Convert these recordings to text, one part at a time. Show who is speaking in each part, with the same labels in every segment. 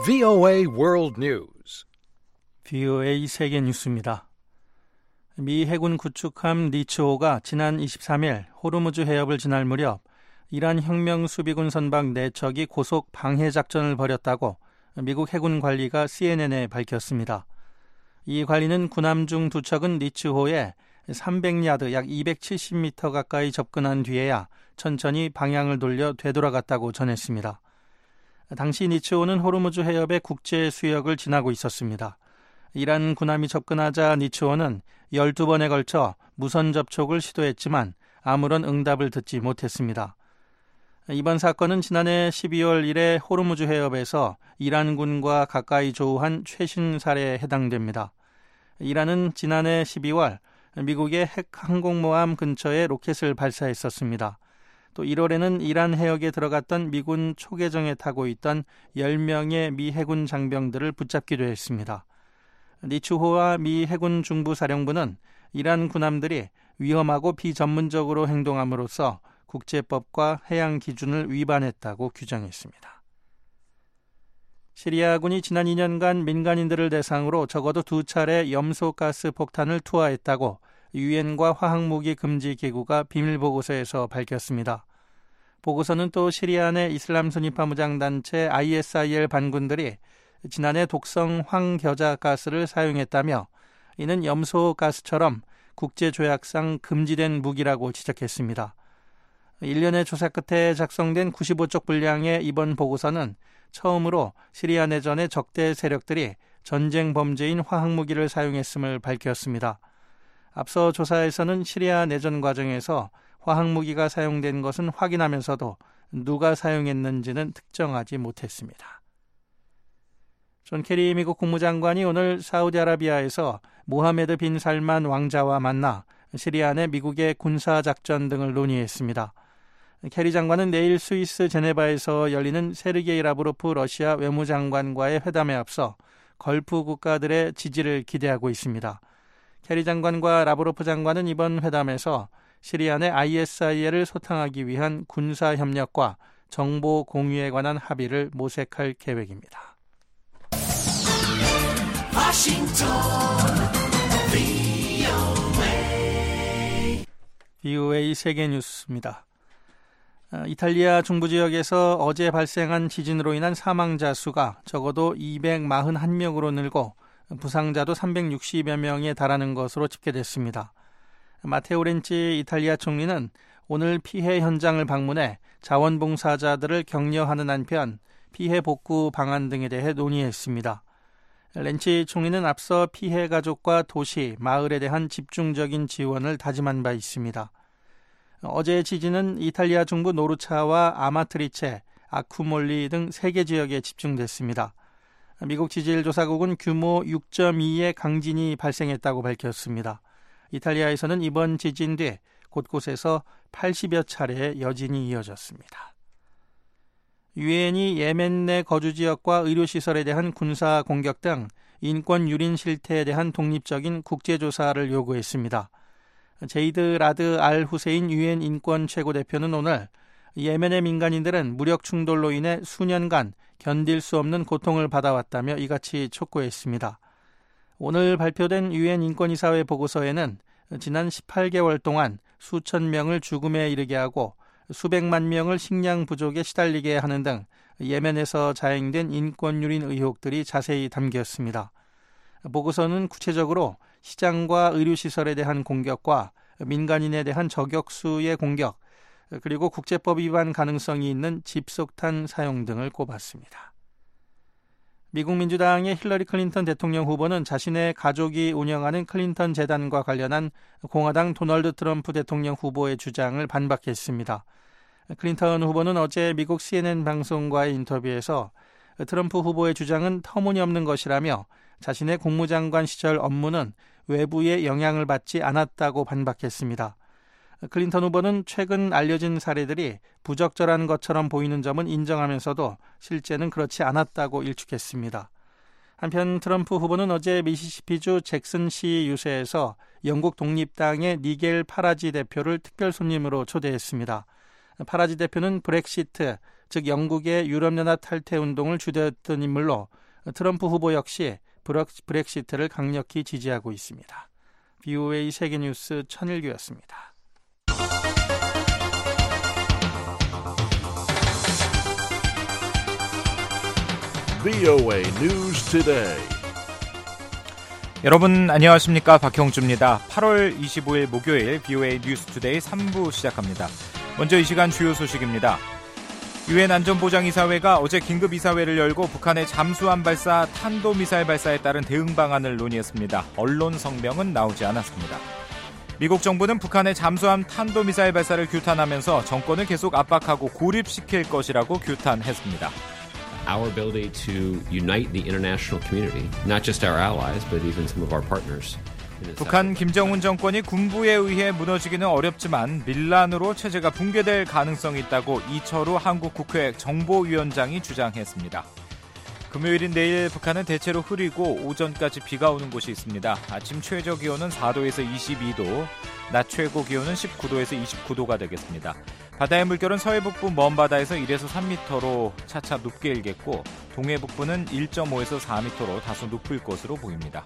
Speaker 1: VOA World News.
Speaker 2: VOA 세계 뉴스입니다. 미 해군 구축함 니츠호가 지난 23일 호르무즈 해협을 지날 무렵 이란 혁명 수비군 선박 4척이 고속 방해 작전을 벌였다고 미국 해군 관리가 CNN에 밝혔습니다. 이 관리는 군함 중 2척은 니츠호에 300야드 약 270m 가까이 접근한 뒤에야 천천히 방향을 돌려 되돌아갔다고 전했습니다. 당시 니츠호는 호르무즈 해협의 국제 수역을 지나고 있었습니다. 이란 군함이 접근하자 니츠호는 12번에 걸쳐 무선 접촉을 시도했지만 아무런 응답을 듣지 못했습니다. 이번 사건은 지난해 12월 1일 호르무즈 해협에서 이란군과 가까이 조우한 최신 사례에 해당됩니다. 이란은 지난해 12월 미국의 핵 항공모함 근처에 로켓을 발사했었습니다. 또 1월에는 이란 해역에 들어갔던 미군 초계정에 타고 있던 10명의 미 해군 장병들을 붙잡기도 했습니다. 니츠호와 미 해군 중부사령부는 이란 군함들이 위험하고 비전문적으로 행동함으로써 국제법과 해양 기준을 위반했다고 규정했습니다. 시리아군이 지난 2년간 민간인들을 대상으로 적어도 2차례 염소가스 폭탄을 투하했다고 유엔과 화학무기 금지 기구가 비밀보고서에서 밝혔습니다. 보고서는 또 시리아 내 이슬람 순위파 무장단체 ISIL 반군들이 지난해 독성 황겨자 가스를 사용했다며 이는 염소가스처럼 국제조약상 금지된 무기라고 지적했습니다. 1년의 조사 끝에 작성된 95쪽 분량의 이번 보고서는 처음으로 시리아 내전의 적대 세력들이 전쟁 범죄인 화학무기를 사용했음을 밝혔습니다. 앞서 조사에서는 시리아 내전 과정에서 화학무기가 사용된 것은 확인하면서도 누가 사용했는지는 특정하지 못했습니다. 존 케리 미국 국무장관이 오늘 사우디아라비아에서 모하메드 빈 살만 왕자와 만나 시리아 내 미국의 군사작전 등을 논의했습니다. 케리 장관은 내일 스위스 제네바에서 열리는 세르게이 라브로프 러시아 외무장관과의 회담에 앞서 걸프 국가들의 지지를 기대하고 있습니다. 케리 장관과 라브로프 장관은 이번 회담에서 시리아 내 ISIL을 소탕하기 위한 군사협력과 정보 공유에 관한 합의를 모색할 계획입니다. VOA 세계 뉴스입니다. 이탈리아 중부 지역에서 어제 발생한 지진으로 인한 사망자 수가 적어도 241명으로 늘고 부상자도 360여 명에 달하는 것으로 집계됐습니다. 마테오 렌치 이탈리아 총리는 오늘 피해 현장을 방문해 자원봉사자들을 격려하는 한편 피해 복구 방안 등에 대해 논의했습니다. 렌치 총리는 앞서 피해 가족과 도시, 마을에 대한 집중적인 지원을 다짐한 바 있습니다. 어제 지진은 이탈리아 중부 노르차와 아마트리체, 아쿠몰리 등 3개 지역에 집중됐습니다. 미국 지질조사국은 규모 6.2의 강진이 발생했다고 밝혔습니다. 이탈리아에서는 이번 지진 뒤 곳곳에서 80여 차례의 여진이 이어졌습니다. 유엔이 예멘 내 거주지역과 의료시설에 대한 군사 공격 등 인권 유린 실태에 대한 독립적인 국제조사를 요구했습니다. 제이드 라드 알 후세인 유엔 인권 최고대표는 오늘 예멘의 민간인들은 무력 충돌로 인해 수년간 견딜 수 없는 고통을 받아왔다며 이같이 촉구했습니다. 오늘 발표된 유엔 인권이사회 보고서에는 지난 18개월 동안 수천 명을 죽음에 이르게 하고 수백만 명을 식량 부족에 시달리게 하는 등 예멘에서 자행된 인권 유린 의혹들이 자세히 담겼습니다. 보고서는 구체적으로 시장과 의료시설에 대한 공격과 민간인에 대한 저격수의 공격, 그리고 국제법 위반 가능성이 있는 집속탄 사용 등을 꼽았습니다. 미국 민주당의 힐러리 클린턴 대통령 후보는 자신의 가족이 운영하는 클린턴 재단과 관련한 공화당 도널드 트럼프 대통령 후보의 주장을 반박했습니다. 클린턴 후보는 어제 미국 CNN 방송과의 인터뷰에서 트럼프 후보의 주장은 터무니없는 것이라며 자신의 국무장관 시절 업무는 외부의 영향을 받지 않았다고 반박했습니다. 클린턴 후보는 최근 알려진 사례들이 부적절한 것처럼 보이는 점은 인정하면서도 실제는 그렇지 않았다고 일축했습니다. 한편 트럼프 후보는 어제 미시시피주 잭슨시 유세에서 영국 독립당의 니겔 파라지 대표를 특별 손님으로 초대했습니다. 파라지 대표는 브렉시트, 즉 영국의 유럽연합 탈퇴 운동을 주도했던 인물로 트럼프 후보 역시 브렉시트를 강력히 지지하고 있습니다. BOA 세계뉴스 천일규였습니다.
Speaker 1: BOA News Today.
Speaker 3: 여러분 안녕하십니까, 박형주입니다. 8월 25일 목요일 BOA 뉴스 투데이 3부 시작합니다. 먼저 이 시간 주요 소식입니다. 유엔 안전보장이사회가 어제 긴급이사회를 열고 북한의 잠수함 발사, 탄도미사일 발사에 따른 대응 방안을 논의했습니다. 언론 성명은 나오지 않았습니다. 미국 정부는 북한의 잠수함 탄도미사일 발사를 규탄하면서 정권을 계속 압박하고 고립시킬 것이라고 규탄했습니다.
Speaker 4: Our ability to unite the international community, not just our allies, but even some of our partners.
Speaker 3: 북한 김정은 정권이 군부에 의해 무너지기는 어렵지만 밀란으로 체제가 붕괴될 가능성이 있다고 이철우 한국 국회 정보위원장이 주장했습니다. 금요일인 내일 북한은 대체로 흐리고 오전까지 비가 오는 곳이 있습니다. 아침 최저 기온은 4도에서 22도, 낮 최고 기온은 19도에서 29도가 되겠습니다. 바다의 물결은 서해북부 먼바다에서 1에서 3m로 차차 높게 일겠고 동해북부는 1.5에서 4m로 다소 높을 것으로 보입니다.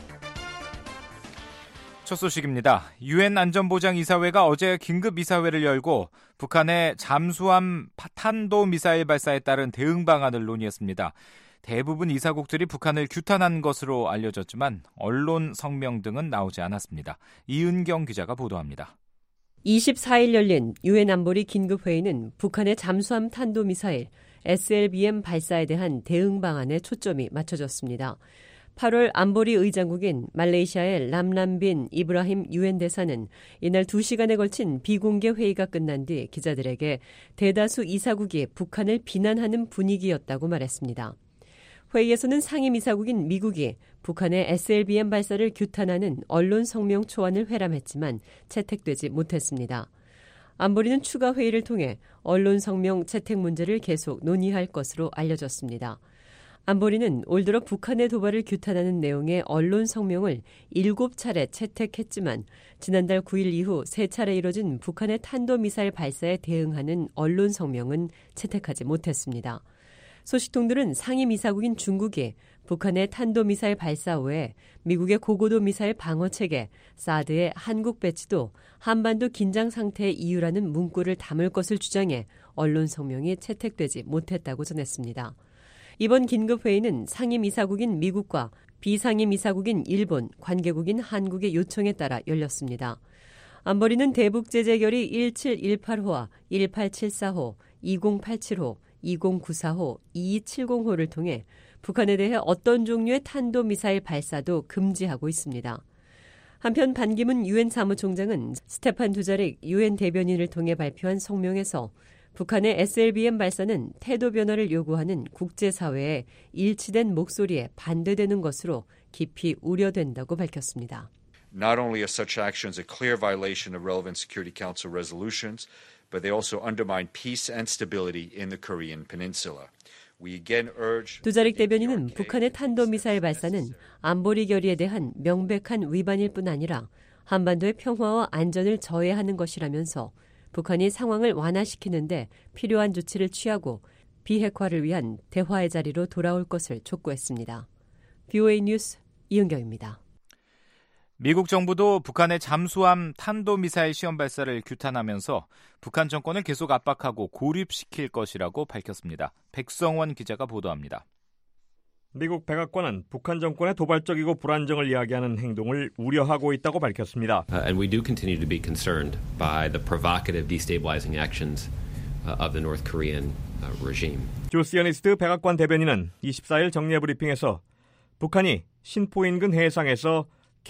Speaker 3: 첫 소식입니다. 유엔 안전보장이사회가 어제 긴급이사회를 열고 북한의 잠수함 탄도미사일 발사에 따른 대응 방안을 논의했습니다. 대부분 이사국들이 북한을 규탄한 것으로 알려졌지만 언론 성명 등은 나오지 않았습니다. 이은경 기자가 보도합니다.
Speaker 5: 24일 열린 유엔 안보리 긴급회의는 북한의 잠수함 탄도미사일 SLBM 발사에 대한 대응 방안에 초점이 맞춰졌습니다. 8월 안보리 의장국인 말레이시아의 람람빈 이브라힘 유엔 대사는 이날 2시간에 걸친 비공개 회의가 끝난 뒤 기자들에게 대다수 이사국이 북한을 비난하는 분위기였다고 말했습니다. 회의에서는 상임이사국인 미국이 북한의 SLBM 발사를 규탄하는 언론 성명 초안을 회람했지만 채택되지 못했습니다. 안보리는 추가 회의를 통해 언론 성명 채택 문제를 계속 논의할 것으로 알려졌습니다. 안보리는 올 들어 북한의 도발을 규탄하는 내용의 언론 성명을 7차례 채택했지만 지난달 9일 이후 3차례 이뤄진 북한의 탄도미사일 발사에 대응하는 언론 성명은 채택하지 못했습니다. 소식통들은 상임이사국인 중국이 북한의 탄도미사일 발사 외에 미국의 고고도 미사일 방어체계, 사드의 한국 배치도 한반도 긴장 상태의 이유라는 문구를 담을 것을 주장해 언론 성명이 채택되지 못했다고 전했습니다. 이번 긴급회의는 상임이사국인 미국과 비상임이사국인 일본, 관계국인 한국의 요청에 따라 열렸습니다. 안보리는 대북제재결의 1718호와 1874호, 2087호, 2094호, 2270호를 통해 북한에 대해 어떤 종류의 탄도미사일 발사도 금지하고 있습니다. 한편 반기문 유엔 사무총장은 스테판 두자릭 유엔 대변인을 통해 발표한 성명에서 북한의 SLBM 발사는 태도 변화를 요구하는 국제사회의 일치된 목소리에 반대되는 것으로 깊이 우려된다고 밝혔습니다.
Speaker 6: Not only are such actions a clear violation of relevant Security Council resolutions, but they also undermine peace and stability in the Korean Peninsula.
Speaker 5: 두자릭 대변인은 북한의 탄도미사일 발사는 안보리 결의에 대한 명백한 위반일 뿐 아니라 한반도의 평화와 안전을 저해하는 것이라면서 북한이 상황을 완화시키는데 필요한 조치를 취하고 비핵화를 위한 대화의 자리로 돌아올 것을 촉구했습니다. BOA 뉴스 이은경입니다.
Speaker 3: 미국 정부도 북한의 잠수함 탄도미사일 시험 발사를 규탄하면서 북한 정권을 계속 압박하고 고립시킬 것이라고 밝혔습니다. 백성원 기자가 보도합니다.
Speaker 7: 미국 백악관은 북한 정권의 도발적이고 불안정을 이야기하는 행동을 우려하고 있다고 밝혔습니다.
Speaker 4: And we do continue to be concerned by the provocative destabilizing actions of the North Korean regime.
Speaker 7: 조 시어니스트 백악관 대변인은 24일 정례 브리핑에서 북한이 신포 인근 해상에서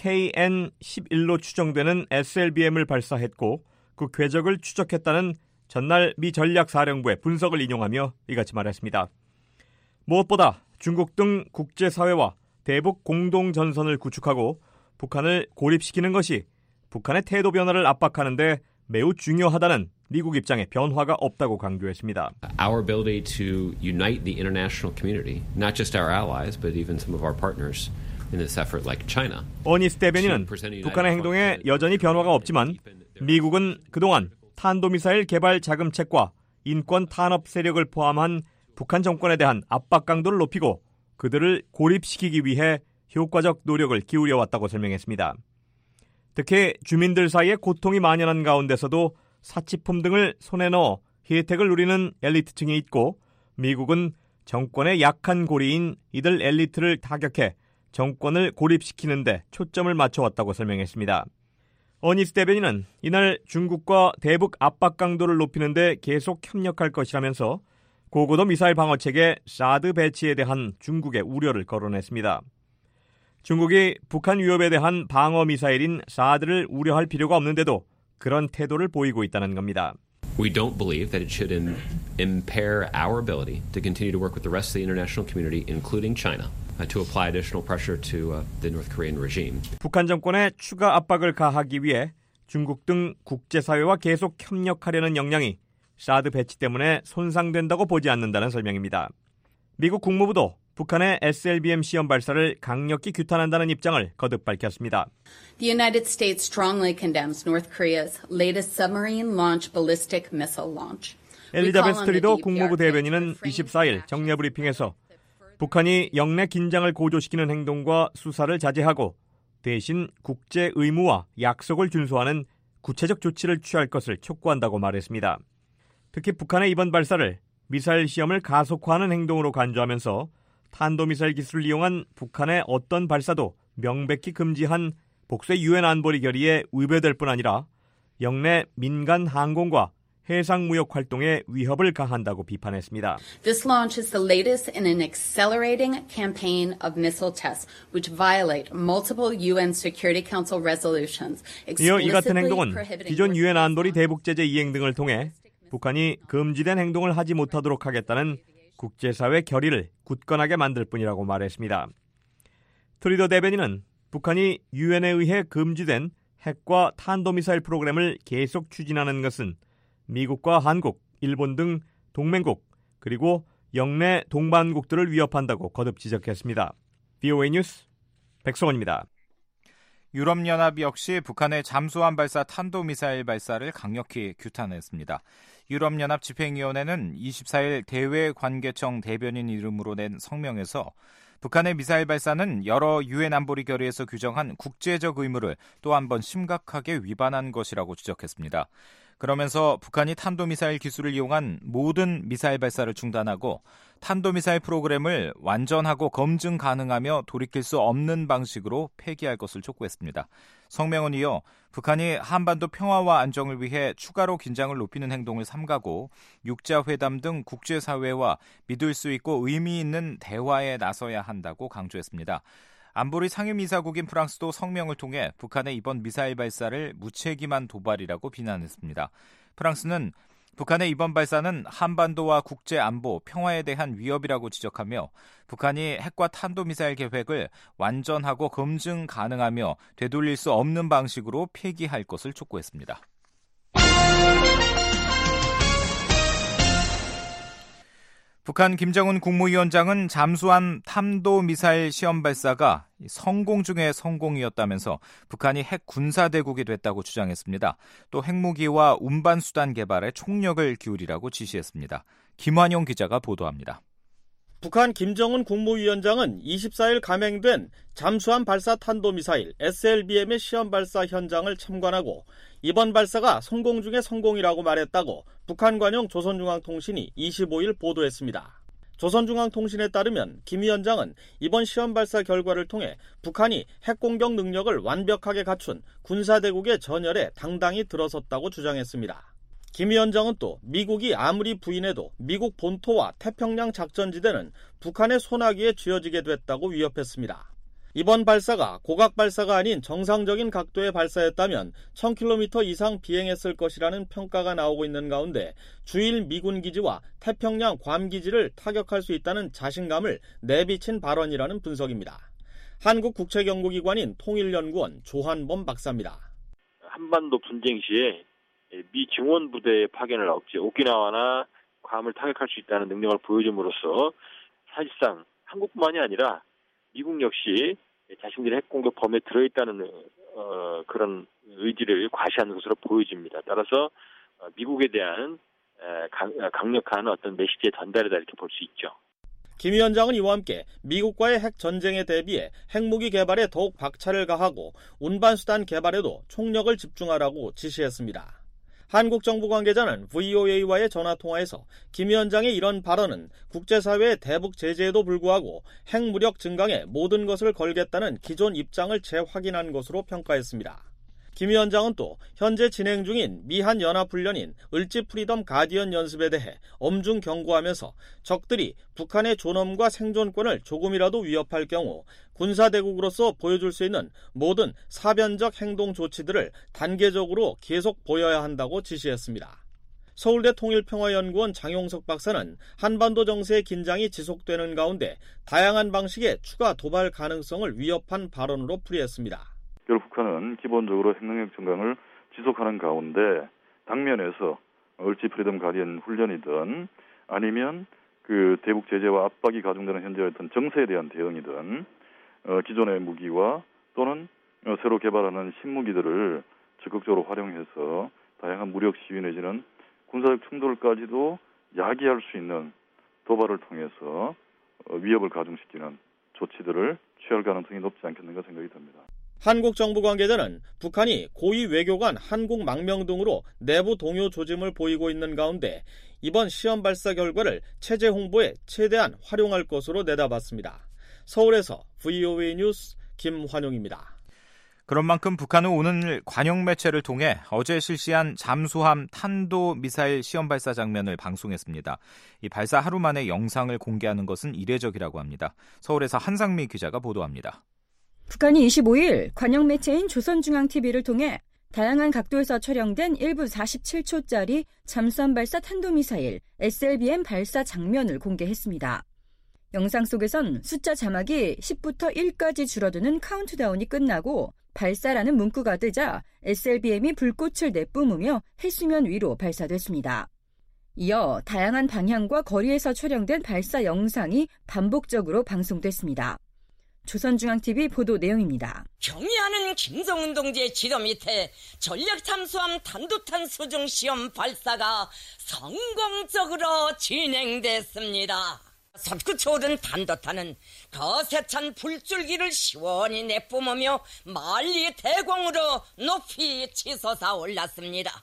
Speaker 7: KN-11로 추정되는 SLBM을 발사했고 그 궤적을 추적했다는 전날 미 전략사령부의 분석을 인용하며 이같이 말했습니다. 무엇보다 중국 등 국제사회와 대북 공동전선을 구축하고 북한을 고립시키는 것이 북한의 태도 변화를 압박하는 데 매우 중요하다는 미국 입장에 변화가 없다고 강조했습니다.
Speaker 4: Our ability to unite the international community, not just our allies, but even some of our partners in this effort like China.
Speaker 7: 어니스 대변인은 북한의 행동에 여전히 변화가 없지만 미국은 그동안 탄도미사일 개발 자금책과 인권 탄압 세력을 포함한 북한 정권에 대한 압박 강도를 높이고 그들을 고립시키기 위해 효과적 노력을 기울여왔다고 설명했습니다. 특히 주민들 사이에 고통이 만연한 가운데서도 사치품 등을 손에 넣어 혜택을 누리는 엘리트층이 있고 미국은 정권의 약한 고리인 이들 엘리트를 타격해 정권을 고립시키는 데 초점을 맞춰왔다고 설명했습니다. 어니스 대변인은 이날 중국과 대북 압박 강도를 높이는 데 계속 협력할 것이라면서 고고도 미사일 방어체계 사드 배치에 대한 중국의 우려를 거론했습니다. 중국이 북한 위협에 대한 방어 미사일인 사드를 우려할 필요가 없는데도 그런 태도를 보이고 있다는 겁니다.
Speaker 4: We don't believe that it should impair our ability to continue to work with the rest of the international community, including China, to apply additional pressure to the North Korean regime.
Speaker 7: 북한 정권에 추가 압박을 가하기 위해 중국 등 국제사회와 계속 협력하려는 역량이 사드 배치 때문에 손상된다고 보지 않는다는 설명입니다. 미국 국무부도 북한의 SLBM 시험 발사를 강력히 규탄한다는 입장을 거듭 밝혔습니다.
Speaker 8: The United States strongly condemns North Korea's latest submarine launch ballistic missile launch.
Speaker 7: 엘리자베스 트리도 국무부 대변인은 24일 정례 브리핑에서 북한이 영내 긴장을 고조시키는 행동과 수사를 자제하고 대신 국제 의무와 약속을 준수하는 구체적 조치를 취할 것을 촉구한다고 말했습니다. 특히 북한의 이번 발사를 미사일 시험을 가속화하는 행동으로 간주하면서 탄도미사일 기술을 이용한 북한의 어떤 발사도 명백히 금지한 복수의 유엔 안보리 결의에 위배될 뿐 아니라 영내 민간 항공과 해상 무역 활동에 위협을 가한다고 비판했습니다.
Speaker 8: This launch is the latest in an accelerating campaign of missile tests which violate multiple UN Security Council resolutions.
Speaker 7: 이어 이 같은 행동은 기존 유엔 안보리 대북 제재 이행 등을 통해 북한이 금지된 행동을 하지 못하도록 하겠다는 국제사회 결의를 굳건하게 만들 뿐이라고 말했습니다. 트리도 대변인은 북한이 유엔에 의해 금지된 핵과 탄도미사일 프로그램을 계속 추진하는 것은 미국과 한국, 일본 등 동맹국 그리고 영내 동반국들을 위협한다고 거듭 지적했습니다. VOA 뉴스 백성원입니다.
Speaker 3: 유럽연합 역시 북한의 잠수함 발사 탄도미사일 발사를 강력히 규탄했습니다. 유럽연합 집행위원회는 24일 대외관계청 대변인 이름으로 낸 성명에서 북한의 미사일 발사는 여러 유엔 안보리 결의에서 규정한 국제적 의무를 또 한 번 심각하게 위반한 것이라고 지적했습니다. 그러면서 북한이 탄도미사일 기술을 이용한 모든 미사일 발사를 중단하고 탄도미사일 프로그램을 완전하고 검증 가능하며 돌이킬 수 없는 방식으로 폐기할 것을 촉구했습니다. 성명은 이어 북한이 한반도 평화와 안정을 위해 추가로 긴장을 높이는 행동을 삼가고 육자회담 등 국제사회와 믿을 수 있고 의미 있는 대화에 나서야 한다고 강조했습니다. 안보리 상임이사국인 프랑스도 성명을 통해 북한의 이번 미사일 발사를 무책임한 도발이라고 비난했습니다. 프랑스는 북한의 이번 발사는 한반도와 국제 안보, 평화에 대한 위협이라고 지적하며 북한이 핵과 탄도미사일 계획을 완전하고 검증 가능하며 되돌릴 수 없는 방식으로 폐기할 것을 촉구했습니다. 북한 김정은 국무위원장은 잠수함 탄도미사일 시험 발사가 성공 중의 성공이었다면서 북한이 핵 군사대국이 됐다고 주장했습니다. 또 핵무기와 운반수단 개발에 총력을 기울이라고 지시했습니다. 김환용 기자가 보도합니다.
Speaker 9: 북한 김정은 국무위원장은 24일 감행된 잠수함 발사 탄도미사일 SLBM의 시험 발사 현장을 참관하고 이번 발사가 성공 중의 성공이라고 말했다고 북한 관영 조선중앙통신이 25일 보도했습니다. 조선중앙통신에 따르면 김 위원장은 이번 시험 발사 결과를 통해 북한이 핵공격 능력을 완벽하게 갖춘 군사대국의 전열에 당당히 들어섰다고 주장했습니다. 김 위원장은 또 미국이 아무리 부인해도 미국 본토와 태평양 작전지대는 북한의 손아귀에 쥐어지게 됐다고 위협했습니다. 이번 발사가 고각 발사가 아닌 정상적인 각도의 발사였다면 1000km 이상 비행했을 것이라는 평가가 나오고 있는 가운데 주일 미군 기지와 태평양 괌 기지를 타격할 수 있다는 자신감을 내비친 발언이라는 분석입니다. 한국국책연구기관인 통일연구원 조한범 박사입니다.
Speaker 10: 한반도 분쟁 시에 미 증원 부대의 파견을 억제, 오키나와나 괌을 타격할 수 있다는 능력을 보여줌으로써 사실상 한국뿐만이 아니라 미국 역시 자신들의 핵공격 범위에 들어있다는 그런 의지를 과시하는 것으로 보여집니다. 따라서 미국에 대한 강력한 어떤 메시지의 전달이다 이렇게 볼 수 있죠.
Speaker 9: 김 위원장은 이와 함께 미국과의 핵 전쟁에 대비해 핵무기 개발에 더욱 박차를 가하고 운반수단 개발에도 총력을 집중하라고 지시했습니다. 한국 정부 관계자는 VOA와의 전화통화에서 김 위원장의 이런 발언은 국제사회의 대북 제재에도 불구하고 핵무력 증강에 모든 것을 걸겠다는 기존 입장을 재확인한 것으로 평가했습니다. 김 위원장은 또 현재 진행 중인 미한 연합훈련인 을지 프리덤 가디언 연습에 대해 엄중 경고하면서 적들이 북한의 존엄과 생존권을 조금이라도 위협할 경우 군사대국으로서 보여줄 수 있는 모든 사변적 행동 조치들을 단계적으로 계속 보여야 한다고 지시했습니다. 서울대 통일평화연구원 장용석 박사는 한반도 정세의 긴장이 지속되는 가운데 다양한 방식의 추가 도발 가능성을 위협한 발언으로 풀이했습니다.
Speaker 11: 결국 북한은 기본적으로 핵능력 증강을 지속하는 가운데 당면에서 을지 프리덤 가디언 훈련이든 아니면 그 대북 제재와 압박이 가중되는 현재의 어떤 정세에 대한 대응이든 기존의 무기와 또는 새로 개발하는 신무기들을 적극적으로 활용해서 다양한 무력 시위 내지는 군사적 충돌까지도 야기할 수 있는 도발을 통해서 위협을 가중시키는 조치들을 취할 가능성이 높지 않겠는가 생각이 듭니다.
Speaker 9: 한국 정부 관계자는 북한이 고위 외교관, 한국 망명 등으로 내부 동요 조짐을 보이고 있는 가운데 이번 시험 발사 결과를 체제 홍보에 최대한 활용할 것으로 내다봤습니다. 서울에서 VOA 뉴스 김환용입니다.
Speaker 3: 그런 만큼 북한은 오늘 관영 매체를 통해 어제 실시한 잠수함 탄도미사일 시험 발사 장면을 방송했습니다. 이 발사 하루 만에 영상을 공개하는 것은 이례적이라고 합니다. 서울에서 한상미 기자가 보도합니다.
Speaker 12: 북한이 25일 관영 매체인 조선중앙TV를 통해 다양한 각도에서 촬영된 1분 47초짜리 잠수함 발사 탄도미사일 SLBM 발사 장면을 공개했습니다. 영상 속에선 숫자 자막이 10부터 1까지 줄어드는 카운트다운이 끝나고 발사라는 문구가 뜨자 SLBM이 불꽃을 내뿜으며 해수면 위로 발사됐습니다. 이어 다양한 방향과 거리에서 촬영된 발사 영상이 반복적으로 방송됐습니다. 조선중앙TV 보도 내용입니다.
Speaker 13: 경의하는 김정은 동지의 지도 밑에 전략잠수함 단두탄 수중 시험 발사가 성공적으로 진행됐습니다. 솟구쳐 오른 단도탄은 거세찬 불줄기를 시원히 내뿜으며 만리의 대공으로 높이 치솟아 올랐습니다.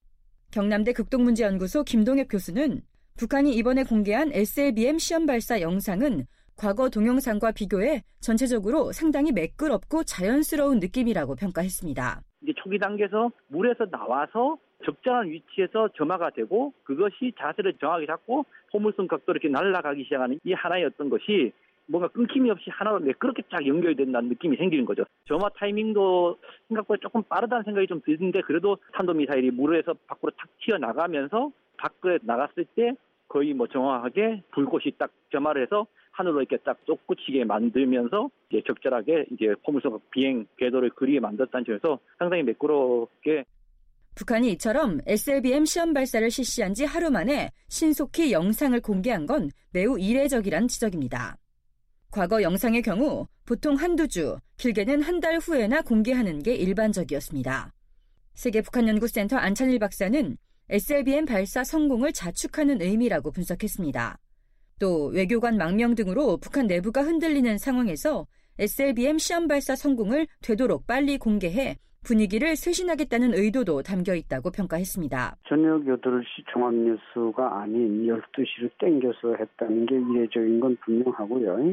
Speaker 12: 경남대 극동문제연구소 김동엽 교수는 북한이 이번에 공개한 SLBM 시험 발사 영상은 과거 동영상과 비교해 전체적으로 상당히 매끄럽고 자연스러운 느낌이라고 평가했습니다.
Speaker 14: 이제 초기 단계에서 물에서 나와서 적절한 위치에서 점화가 되고 그것이 자세를 정확하게 잡고 포물선 각도로 이렇게 날아가기 시작하는 이 하나의 어떤 것이 뭔가 끊김이 없이 하나로 매끄럽게 쫙 연결이 된다는 느낌이 생기는 거죠. 점화 타이밍도 생각보다 조금 빠르다는 생각이 좀 드는데 그래도 탄도미사일이 물에서 밖으로 탁 튀어나가면서 밖에 나갔을 때 거의 정확하게 불꽃이 딱 점화를 해서 하늘로 이렇게 딱 솟구치게 만들면서 이제 적절하게 이제 포물선 비행 궤도를 그리게 만들었다는 점에서 상당히 매끄럽게.
Speaker 12: 북한이 이처럼 SLBM 시험 발사를 실시한 지 하루 만에 신속히 영상을 공개한 건 매우 이례적이란 지적입니다. 과거 영상의 경우 보통 한두 주, 길게는 한 달 후에나 공개하는 게 일반적이었습니다. 세계북한연구센터 안찬일 박사는 SLBM 발사 성공을 자축하는 의미라고 분석했습니다. 또 외교관 망명 등으로 북한 내부가 흔들리는 상황에서 SLBM 시험 발사 성공을 되도록 빨리 공개해 분위기를 쇄신하겠다는 의도도 담겨 있다고 평가했습니다.
Speaker 15: 저녁 8시 종합뉴스가 아닌 12시로 땡겨서 했다는 게 이례적인 건 분명하고요.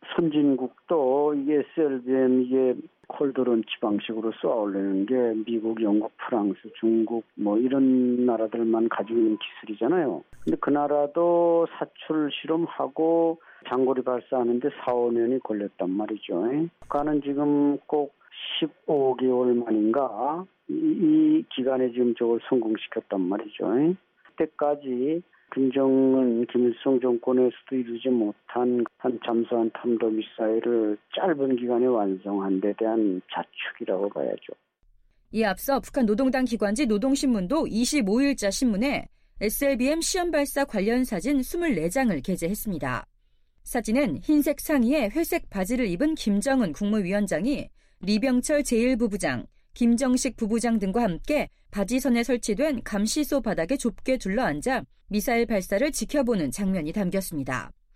Speaker 15: 선진국도 이게 SLBM 이게 콜드런치 방식으로 쏘아올리는 게 미국, 영국, 프랑스, 중국 이런 나라들만 가지고 있는 기술이잖아요. 근데 그 나라도 사출 실험하고 장거리 발사하는데 4-5년이 걸렸단 말이죠. 북한은 지금 꼭 15개월 만인가 이 기간에 지금 저걸 성공시켰단 말이죠. 그때까지 김정은, 김일성 정권에서도 이루지 못한 한 잠수함 탄도미사일을 짧은 기간에 완성한 데 대한 자축이라고 봐야죠.
Speaker 12: 이에 앞서 북한 노동당 기관지 노동신문도 25일자 신문에 SLBM 시험 발사 관련 사진 24장을 게재했습니다. 사진은 흰색 상의에 회색 바지를 입은 김정은 국무위원장이 리병철 제1부부장, 김정식 부부장 등과 함께 바지선에 설치된 감시소 바닥에 좁게 둘러앉아 미사일 발사를 지켜보는 장면이 담겼습니다.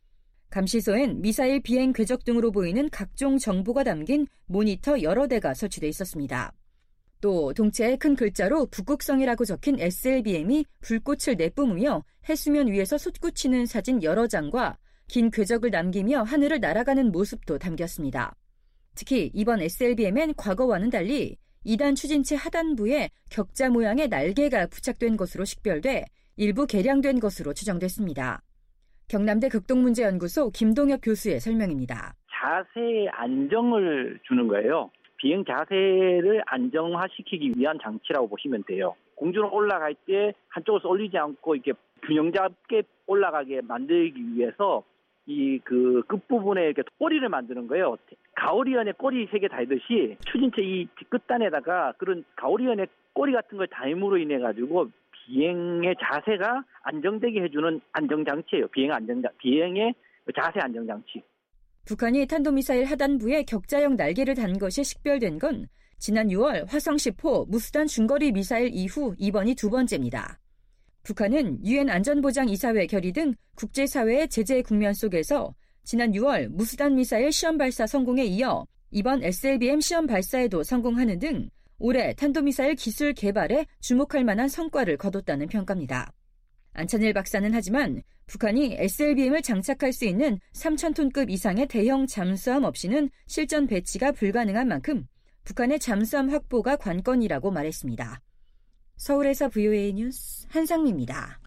Speaker 12: 감시소엔 미사일 비행 궤적 등으로 보이는 각종 정보가 담긴 모니터 여러 대가 설치돼 있었습니다. 또 동체에 큰 글자로 북극성이라고 적힌 SLBM이 불꽃을 내뿜으며 해수면 위에서 솟구치는 사진 여러 장과 긴 궤적을 남기며 하늘을 날아가는 모습도 담겼습니다. 특히 이번 SLBM엔 과거와는 달리 2단 추진체 하단부에 격자 모양의 날개가 부착된 것으로 식별돼 일부 개량된 것으로 추정됐습니다. 경남대 극동문제연구소 김동엽 교수의 설명입니다.
Speaker 14: 자세의 안정을 주는 거예요. 비행 자세를 안정화시키기 위한 장치라고 보시면 돼요. 공중으로 올라갈 때 한쪽으로 쏠리지 않고 이렇게 균형 잡게 올라가게 만들기 위해서 이 그 끝부분에 이렇게 꼬리를 만드는 거예요. 가오리연의 꼬리 3개 달듯이 추진체 이 끝단에다가 그런 가오리연의 꼬리 같은 걸 달므로 인해 가지고 비행의 자세가 안정되게 해주는 안정장치예요. 비행의 자세 안정장치.
Speaker 12: 북한이 탄도미사일 하단부에 격자형 날개를 단 것이 식별된 건 지난 6월 화성 10호 무수단 중거리 미사일 이후 이번이 두 번째입니다. 북한은 유엔 안전보장이사회 결의 등 국제사회의 제재 국면 속에서 지난 6월 무수단 미사일 시험 발사 성공에 이어 이번 SLBM 시험 발사에도 성공하는 등 올해 탄도미사일 기술 개발에 주목할 만한 성과를 거뒀다는 평가입니다. 안찬일 박사는 하지만 북한이 SLBM을 장착할 수 있는 3,000톤급 이상의 대형 잠수함 없이는 실전 배치가 불가능한 만큼 북한의 잠수함 확보가 관건이라고 말했습니다. 서울에서 VOA 뉴스 한상미입니다.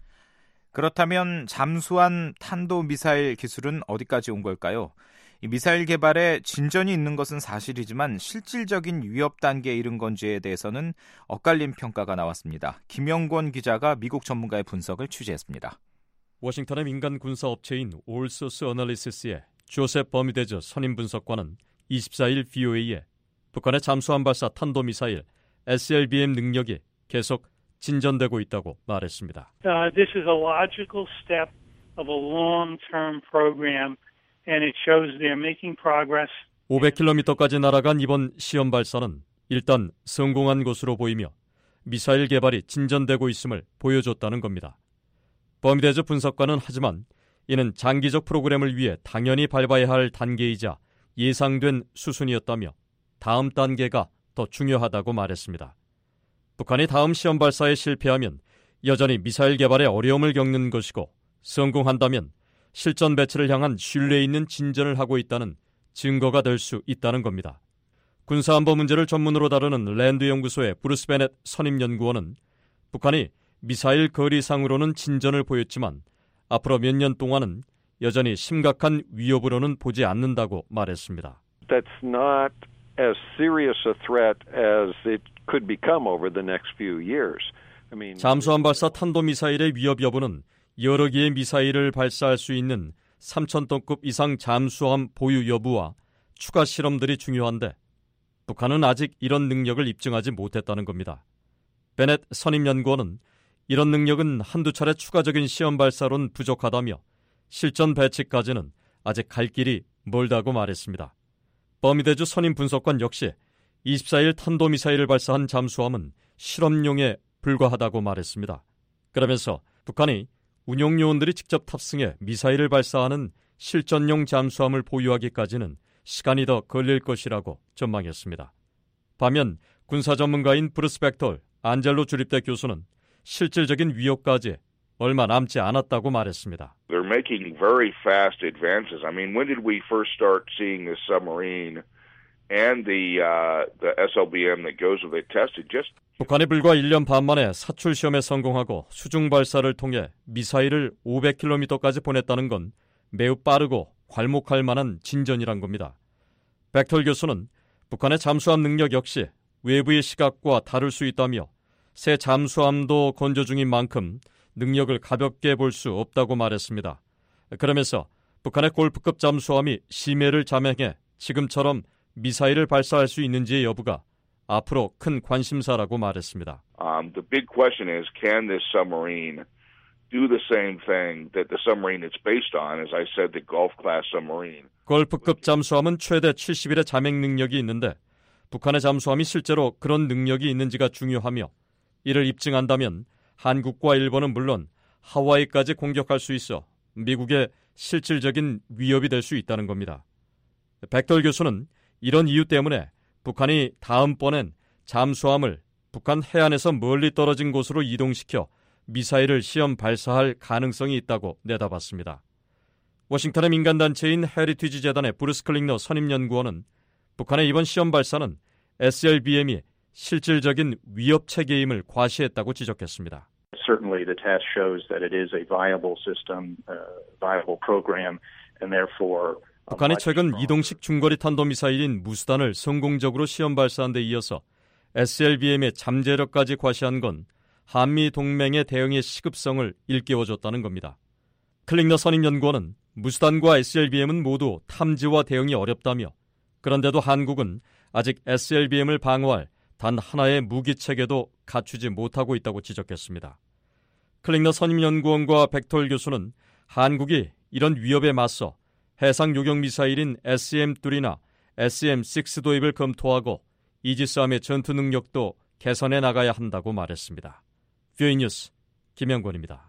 Speaker 3: 그렇다면 잠수함 탄도미사일 기술은 어디까지 온 걸까요? 이 미사일 개발에 진전이 있는 것은 사실이지만 실질적인 위협 단계에 이른 건지에 대해서는 엇갈린 평가가 나왔습니다. 김영권 기자가 미국 전문가의 분석을 취재했습니다.
Speaker 16: 워싱턴의 민간 군사 업체인 올소스 어널리시스의 조셉 버미데즈 선임 분석관은 24일 VOA에 북한의 잠수함 발사 탄도미사일 SLBM 능력이 계속 진전되고 있다고 말했습니다.
Speaker 17: This is a logical step of a long-term program, and it shows they're making progress.
Speaker 16: 500km까지 날아간 이번 시험 발사는 일단 성공한 것으로 보이며 미사일 개발이 진전되고 있음을 보여줬다는 겁니다. 버미데즈 분석관은 하지만 이는 장기적 프로그램을 위해 당연히 밟아야 할 단계이자 예상된 수순이었다며 다음 단계가 더 중요하다고 말했습니다. 북한이 다음 시험 발사에 실패하면 여전히 미사일 개발에 어려움을 겪는 것이고 성공한다면 실전 배치를 향한 신뢰 있는 진전을 하고 있다는 증거가 될 수 있다는 겁니다. 군사안보 문제를 전문으로 다루는 랜드 연구소의 브루스 베넷 선임 연구원은 북한이 미사일 거리상으로는 진전을 보였지만 앞으로 몇 년 동안은 여전히 심각한 위협으로는 보지 않는다고 말했습니다.
Speaker 18: That's not as serious a threat as it could become over the next few years.
Speaker 16: 잠수함 발사 탄도미사일의 위협 여부는 여러 개의 미사일을 발사할 수 있는 3,000톤급 이상 잠수함 보유 여부와 추가 실험들이 중요한데 북한은 아직 이런 능력을 입증하지 못했다는 겁니다. 베넷 선임 연구원은 이런 능력은 한두 차례 추가적인 시험 발사론 부족하다며 실전 배치까지는 아직 갈 길이 멀다고 말했습니다. 버미데즈 선임 분석관 역시 24일 탄도미사일을 발사한 잠수함은 실험용에 불과하다고 말했습니다. 그러면서 북한이 운용요원들이 직접 탑승해 미사일을 발사하는 실전용 잠수함을 보유하기까지는 시간이 더 걸릴 것이라고 전망했습니다. 반면 군사 전문가인 브루스 벡톨 안젤로 주립대 교수는 실질적인 위협까지 얼마 남지 않았다고 말했습니다.
Speaker 19: They're making very fast advances. I mean, when did we first start seeing this submarine and the SLBM that goes with it tested?
Speaker 16: 북한이 불과 1년 반 만에 사출 시험에 성공하고 수중 발사를 통해 미사일을 500km까지 보냈다는 건 매우 빠르고 괄목할 만한 진전이란 겁니다. 벡톨 교수는 북한의 잠수함 능력 역시 외부의 시각과 다를 수 있다며 새 잠수함도 건조 중인 만큼 능력을 가볍게 볼 수 없다고 말했습니다. 그러면서 북한의 골프급 잠수함이 심해를 잠행해 지금처럼 미사일을 발사할 수 있는지의 여부가 앞으로 큰 관심사라고 말했습니다.
Speaker 19: The big question is, can this submarine do the same thing that the submarine it's based on, as I said, the Gulf-class submarine.
Speaker 16: 골프급 잠수함은 최대 70일의 잠행 능력이 있는데 북한의 잠수함이 실제로 그런 능력이 있는지가 중요하며 이를 입증한다면 한국과 일본은 물론 하와이까지 공격할 수 있어 미국의 실질적인 위협이 될 수 있다는 겁니다. 백돌 교수는 이런 이유 때문에 북한이 다음번엔 잠수함을 북한 해안에서 멀리 떨어진 곳으로 이동시켜 미사일을 시험 발사할 가능성이 있다고 내다봤습니다. 워싱턴의 민간단체인 헤리티지 재단의 브루스 클링너 선임연구원은 북한의 이번 시험 발사는 SLBM이 실질적인 위협 체계임을 과시했다고 지적했습니다.
Speaker 20: Certainly the test shows that it is a viable system, viable program, and therefore
Speaker 16: 북한이 최근 이동식 중거리 탄도미사일인 무수단을 성공적으로 시험 발사한 데 이어서 SLBM의 잠재력까지 과시한 건 한미 동맹의 대응의 시급성을 일깨워줬다는 겁니다. 클링너 선임연구원은 무수단과 SLBM은 모두 탐지와 대응이 어렵다며 그런데도 한국은 아직 SLBM을 방어할 단 하나의 무기체계도 갖추지 못하고 있다고 지적했습니다. 클링너 선임연구원과 백톨 교수는 한국이 이런 위협에 맞서 해상 요격 미사일인 SM-3나 SM-6 도입을 검토하고 이지스함의 전투 능력도 개선해 나가야 한다고 말했습니다. 뷰이 뉴스 김영권입니다.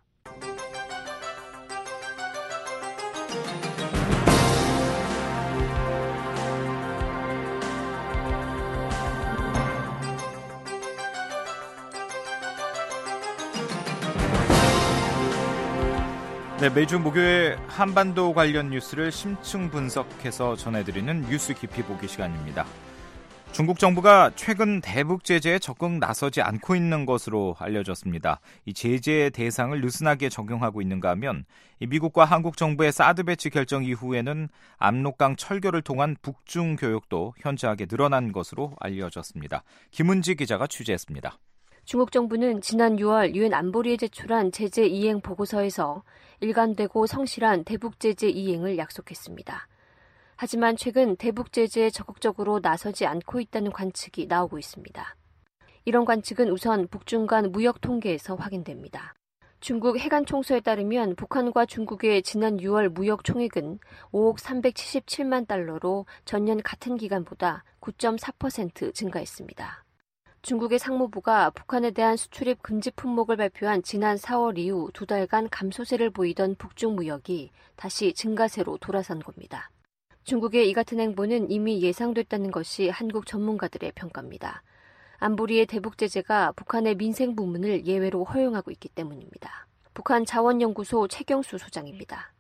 Speaker 3: 네, 매주 목요일 한반도 관련 뉴스를 심층 분석해서 전해드리는 뉴스 깊이 보기 시간입니다. 중국 정부가 최근 대북 제재에 적극 나서지 않고 있는 것으로 알려졌습니다. 이 제재의 대상을 느슨하게 적용하고 있는가 하면 미국과 한국 정부의 사드 배치 결정 이후에는 압록강 철교를 통한 북중 교역도 현저하게 늘어난 것으로 알려졌습니다. 김은지 기자가 취재했습니다.
Speaker 21: 중국 정부는 지난 6월 유엔 안보리에 제출한 제재 이행 보고서에서 일관되고 성실한 대북 제재 이행을 약속했습니다. 하지만 최근 대북 제재에 적극적으로 나서지 않고 있다는 관측이 나오고 있습니다. 이런 관측은 우선 북중 간 무역 통계에서 확인됩니다. 중국 해관 총서에 따르면 북한과 중국의 지난 6월 무역 총액은 5억 377만 달러로 전년 같은 기간보다 9.4% 증가했습니다. 중국의 상무부가 북한에 대한 수출입 금지 품목을 발표한 지난 4월 이후 2달간 감소세를 보이던 북중 무역이 다시 증가세로 돌아선 겁니다. 중국의 이 같은 행보는 이미 예상됐다는 것이 한국 전문가들의 평가입니다. 안보리의 대북 제재가 북한의 민생 부문을 예외로 허용하고 있기 때문입니다. 북한 자원연구소 최경수 소장입니다.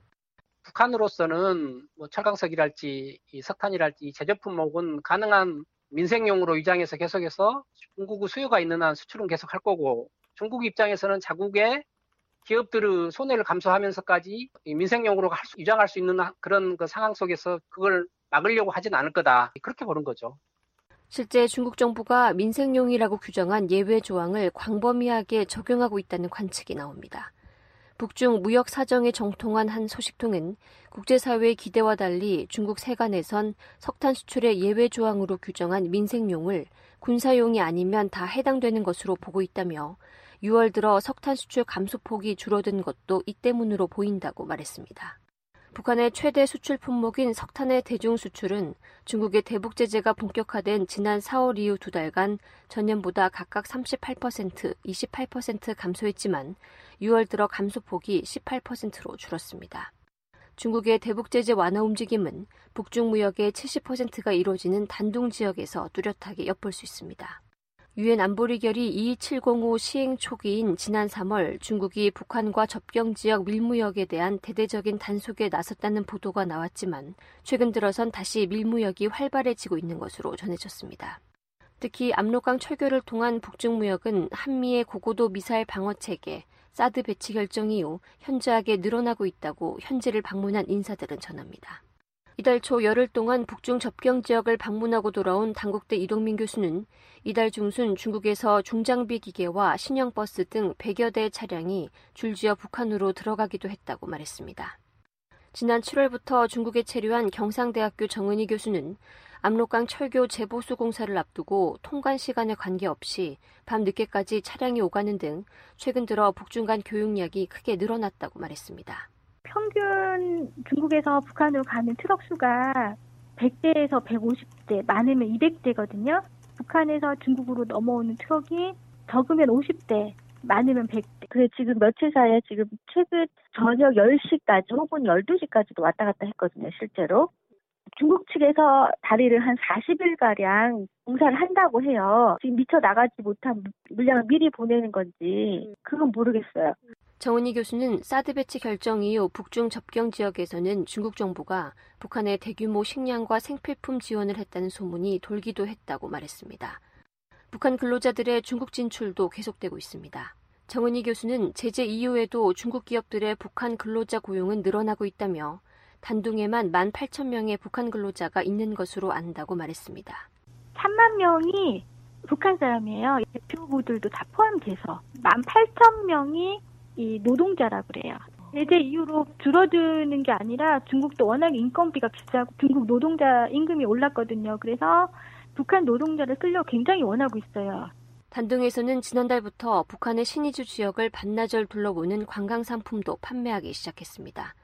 Speaker 22: 북한으로서는 철강석이랄지 석탄이랄지 제조 품목은 가능한 민생용으로 위장해서 계속해서 중국 수요가 있는 한 수출은 계속할 거고 중국 입장에서는 자국의 기업들의 손해를 감수하면서까지 민생용으로 위장할 수 있는 그런 그 상황 속에서 그걸 막으려고 하진 않을 거다. 그렇게 보는 거죠.
Speaker 21: 실제 중국 정부가 민생용이라고 규정한 예외 조항을 광범위하게 적용하고 있다는 관측이 나옵니다. 북중 무역 사정에 정통한 한 소식통은 국제사회의 기대와 달리 중국 세관에선 석탄 수출의 예외 조항으로 규정한 민생용을 군사용이 아니면 다 해당되는 것으로 보고 있다며 6월 들어 석탄 수출 감소폭이 줄어든 것도 이 때문으로 보인다고 말했습니다. 북한의 최대 수출 품목인 석탄의 대중 수출은 중국의 대북 제재가 본격화된 지난 4월 이후 2달간 전년보다 각각 38%, 28% 감소했지만 6월 들어 감소폭이 18%로 줄었습니다. 중국의 대북 제재 완화 움직임은 북중 무역의 70%가 이루어지는 단둥 지역에서 뚜렷하게 엿볼 수 있습니다. 유엔 안보리 결의 22705 시행 초기인 지난 3월 중국이 북한과 접경 지역 밀무역에 대한 대대적인 단속에 나섰다는 보도가 나왔지만 최근 들어선 다시 밀무역이 활발해지고 있는 것으로 전해졌습니다. 특히 압록강 철교를 통한 북중 무역은 한미의 고고도 미사일 방어 체계, 사드 배치 결정 이후 현저하게 늘어나고 있다고 현지를 방문한 인사들은 전합니다. 이달 초 열흘 동안 북중 접경 지역을 방문하고 돌아온 당국대 이동민 교수는 이달 중순 중국에서 중장비 기계와 신형 버스 등 100여 대의 차량이 줄지어 북한으로 들어가기도 했다고 말했습니다. 지난 7월부터 중국에 체류한 경상대학교 정은희 교수는 압록강 철교 재보수 공사를 앞두고 통관 시간에 관계없이 밤 늦게까지 차량이 오가는 등 최근 들어 북중 간 교육량이 크게 늘어났다고 말했습니다.
Speaker 23: 평균 중국에서 북한으로 가는 트럭 수가 100대에서 150대, 많으면 200대거든요. 북한에서 중국으로 넘어오는 트럭이 적으면 50대, 많으면 100대. 그래 지금 며칠 사이에 지금 최근 저녁 10시까지 혹은 12시까지도 왔다 갔다 했거든요, 실제로. 중국 측에서 다리를 한 40일가량 공사를 한다고 해요. 지금 미처 나가지 못한 물량을 미리 보내는 건지 그건 모르겠어요.
Speaker 21: 정은희 교수는 사드 배치 결정 이후 북중 접경 지역에서는 중국 정부가 북한에 대규모 식량과 생필품 지원을 했다는 소문이 돌기도 했다고 말했습니다. 북한 근로자들의 중국 진출도 계속되고 있습니다. 정은희 교수는 제재 이후에도 중국 기업들의 북한 근로자 고용은 늘어나고 있다며 단둥에만 18,000명의 북한 근로자가 있는 것으로 안다고 말했습니다.
Speaker 23: 3만 명이 북한 사람이에요. 대표부들도 다 포함돼서 18,000명이 이 노동자라 그래요. 제재 이후로 줄어드는 게 아니라 중국도 워낙 인건비가 비싸고 중국 노동자 임금이 올랐거든요. 그래서 북한 노동자를 끌려 굉장히 원하고 있어요.
Speaker 21: 단둥에서는 지난달부터 북한의 신의주 지역을 반나절 둘러보는 관광 상품도 판매하기 시작했습니다.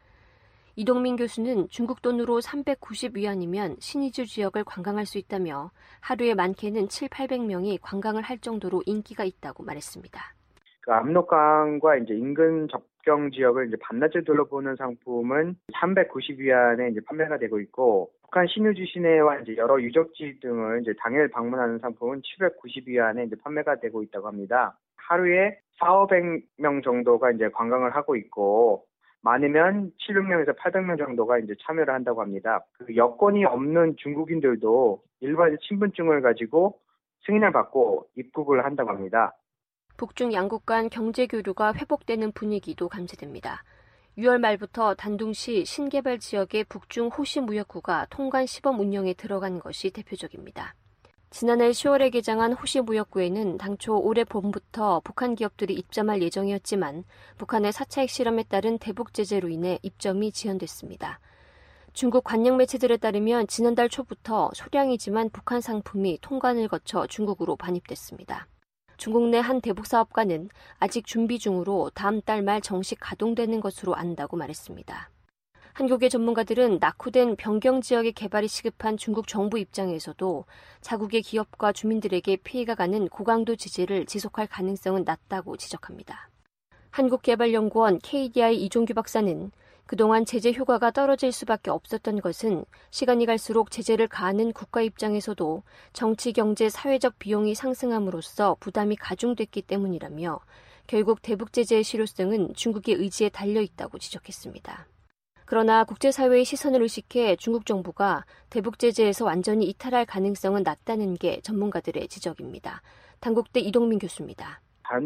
Speaker 21: 이동민 교수는 중국 돈으로 390위안이면 신의주 지역을 관광할 수 있다며 하루에 많게는 700~800명이 관광을 할 정도로 인기가 있다고 말했습니다.
Speaker 1: 그 압록강과 이제 인근 접경 지역을 이제 반나절 둘러보는 상품은 390위안에 이제 판매가 되고 있고, 북한 신의주 시내와 이제 여러 유적지 등을 이제 당일 방문하는 상품은 790위안에 이제 판매가 되고 있다고 합니다. 하루에 400~500명 정도가 이제 관광을 하고 있고, 많으면 700명에서 800명 정도가 이제 참여를 한다고 합니다. 그 여권이 없는 중국인들도 일반 신분증을 가지고 승인을 받고 입국을 한다고 합니다.
Speaker 21: 북중 양국 간 경제 교류가 회복되는 분위기도 감지됩니다. 6월 말부터 단둥시 신개발 지역의 북중 호시 무역구가 통관 시범 운영에 들어간 것이 대표적입니다. 지난해 10월에 개장한 호시 무역구에는 당초 올해 봄부터 북한 기업들이 입점할 예정이었지만 북한의 4차 핵실험에 따른 대북 제재로 인해 입점이 지연됐습니다. 중국 관영 매체들에 따르면 지난달 초부터 소량이지만 북한 상품이 통관을 거쳐 중국으로 반입됐습니다. 중국 내 한 대북 사업가는 아직 준비 중으로 다음 달 말 정식 가동되는 것으로 안다고 말했습니다. 한국의 전문가들은 낙후된 변경 지역의 개발이 시급한 중국 정부 입장에서도 자국의 기업과 주민들에게 피해가 가는 고강도 제재를 지속할 가능성은 낮다고 지적합니다. 한국개발연구원 KDI 이종규 박사는 그동안 제재 효과가 떨어질 수밖에 없었던 것은 시간이 갈수록 제재를 가하는 국가 입장에서도 정치, 경제, 사회적 비용이 상승함으로써 부담이 가중됐기 때문이라며 결국 대북 제재의 실효성은 중국의 의지에 달려있다고 지적했습니다. 그러나 국제사회의 시선을 의식해 중국 정부가 대북 제재에서 완전히 이탈할 가능성은 낮다는 게 전문가들의 지적입니다. 단국대 이동민 교수입니다.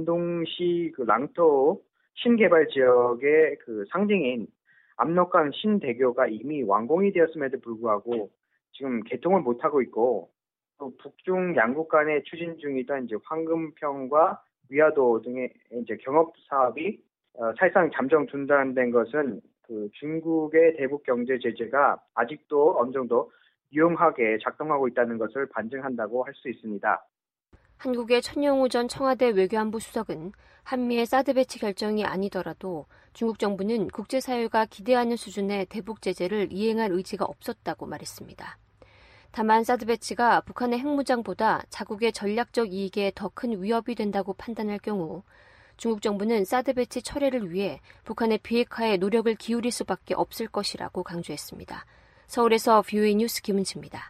Speaker 1: 단둥시 그 랑토 신개발 지역의 그 상징인 압록강 신대교가 이미 완공이 되었음에도 불구하고 지금 개통을 못하고 있고, 또 북중 양국 간에 추진 중이던 이제 황금평과 위화도 등의 이제 경업 사업이 사실상 잠정 중단된 것은 그 중국의 대북 경제 제재가 아직도 어느 정도 유용하게 작동하고 있다는 것을 반증한다고 할 수 있습니다.
Speaker 21: 한국의 천영우 전 청와대 외교안보 수석은 한미의 사드 배치 결정이 아니더라도 중국 정부는 국제사회가 기대하는 수준의 대북 제재를 이행할 의지가 없었다고 말했습니다. 다만 사드 배치가 북한의 핵무장보다 자국의 전략적 이익에 더 큰 위협이 된다고 판단할 경우 중국 정부는 사드 배치 철회를 위해 북한의 비핵화에 노력을 기울일 수밖에 없을 것이라고 강조했습니다. 서울에서 VOA 뉴스 김은지입니다.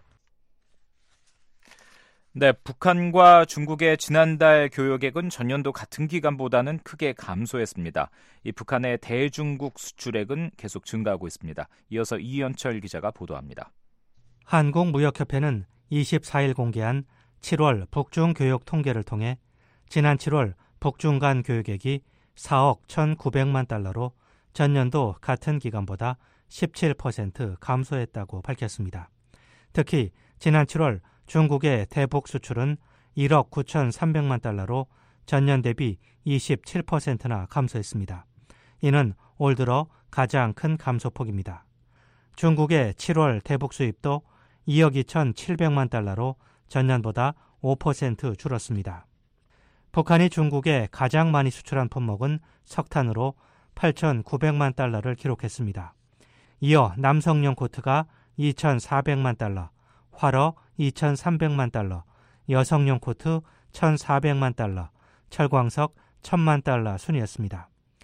Speaker 3: 네, 북한과 중국의 지난달 교역액은 전년도 같은 기간보다는 크게 감소했습니다. 이 북한의 대중국 수출액은 계속 증가하고 있습니다. 이어서 이현철 기자가 보도합니다.
Speaker 2: 한국무역협회는 24일 공개한 7월 북중 교역 통계를 통해 지난 7월 북중 간 교역액이 4억 1,900만 달러로 전년도 같은 기간보다 17% 감소했다고 밝혔습니다. 특히 지난 7월 중국의 대북 수출은 1억 9,300만 달러로 전년 대비 27%나 감소했습니다. 이는 올 들어 가장 큰 감소폭입니다. 중국의 7월 대북 수입도 2억 2,700만 달러로 전년보다 5% 줄었습니다. 북한이 중국에 가장 많이 수출한 품목은 석탄으로 8,900만 달러를 기록했습니다. 이어 남성용 코트가 2,400만 달러, 활어 2,300만 달러, 여성용 코트 1,400만 달러, 철광석 1,000만 달러 순이었습니다.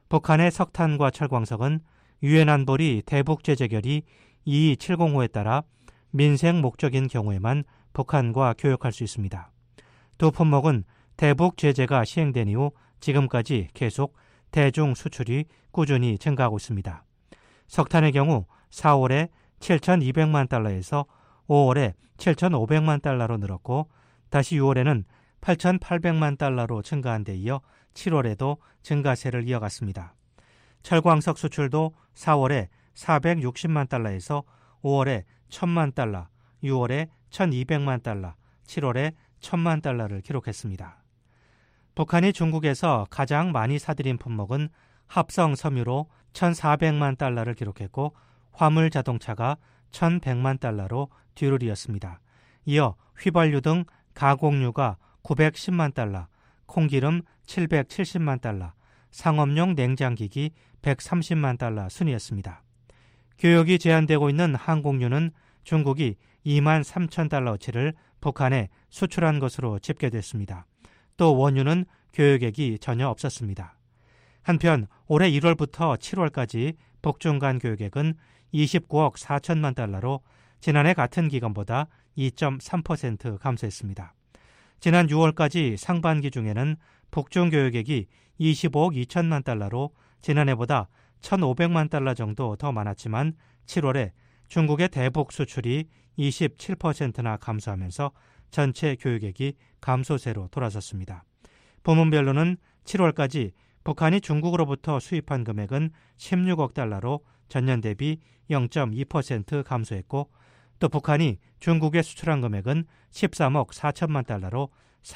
Speaker 2: 북한의 석탄과 철광석은 유엔 안보리 대북 제재 결의 2270호에 따라 민생 목적인 경우에만 북한과 교역할 수 있습니다. 두 품목은 대북 제재가 시행된 이후 지금까지 계속 대중 수출이 꾸준히 증가하고 있습니다. 석탄의 경우 4월에 7,200만 달러에서 5월에 7,500만 달러로 늘었고 다시 6월에는 8,800만 달러로 증가한 데 이어 7월에도 증가세를 이어갔습니다. 철광석 수출도 4월에 460만 달러에서 5월에 1,000만 달러, 6월에 1,200만 달러, 7월에 1,000만 달러를 기록했습니다. 북한이 중국에서 가장 많이 사들인 품목은 합성 섬유로 1,400만 달러를 기록했고 화물 자동차가 1,100만 달러로 뒤를 이었습니다. 이어 휘발유 등 가공유가 910만 달러, 콩기름 770만 달러, 상업용 냉장기기 130만 달러 순이었습니다. 교역이 제한되고 있는 항공유는 중국이 2만 3천 달러어치를 북한에 수출한 것으로 집계됐습니다. 또 원유는 교역액이 전혀 없었습니다. 한편 올해 1월부터 7월까지 북중 간 교역액은 29억 4천만 달러로 지난해 같은 기간보다 2.3% 감소했습니다. 지난 6월까지 상반기 중에는 북중 교역액이 25억 2천만 달러로 지난해보다 1,500만 달러 정도 더 많았지만 7월에 중국의 대북 수출이 27%나 감소하면서 전체 교역액이 감소세로 돌아섰습니다. 부문별로는 7월까지 북한이 중국으로부터 수입한 금액은 16억 달러로 전년 대비 0.2% 감소했고 또 북한이 중국에 수출한 금액은 13억 4천만 달러로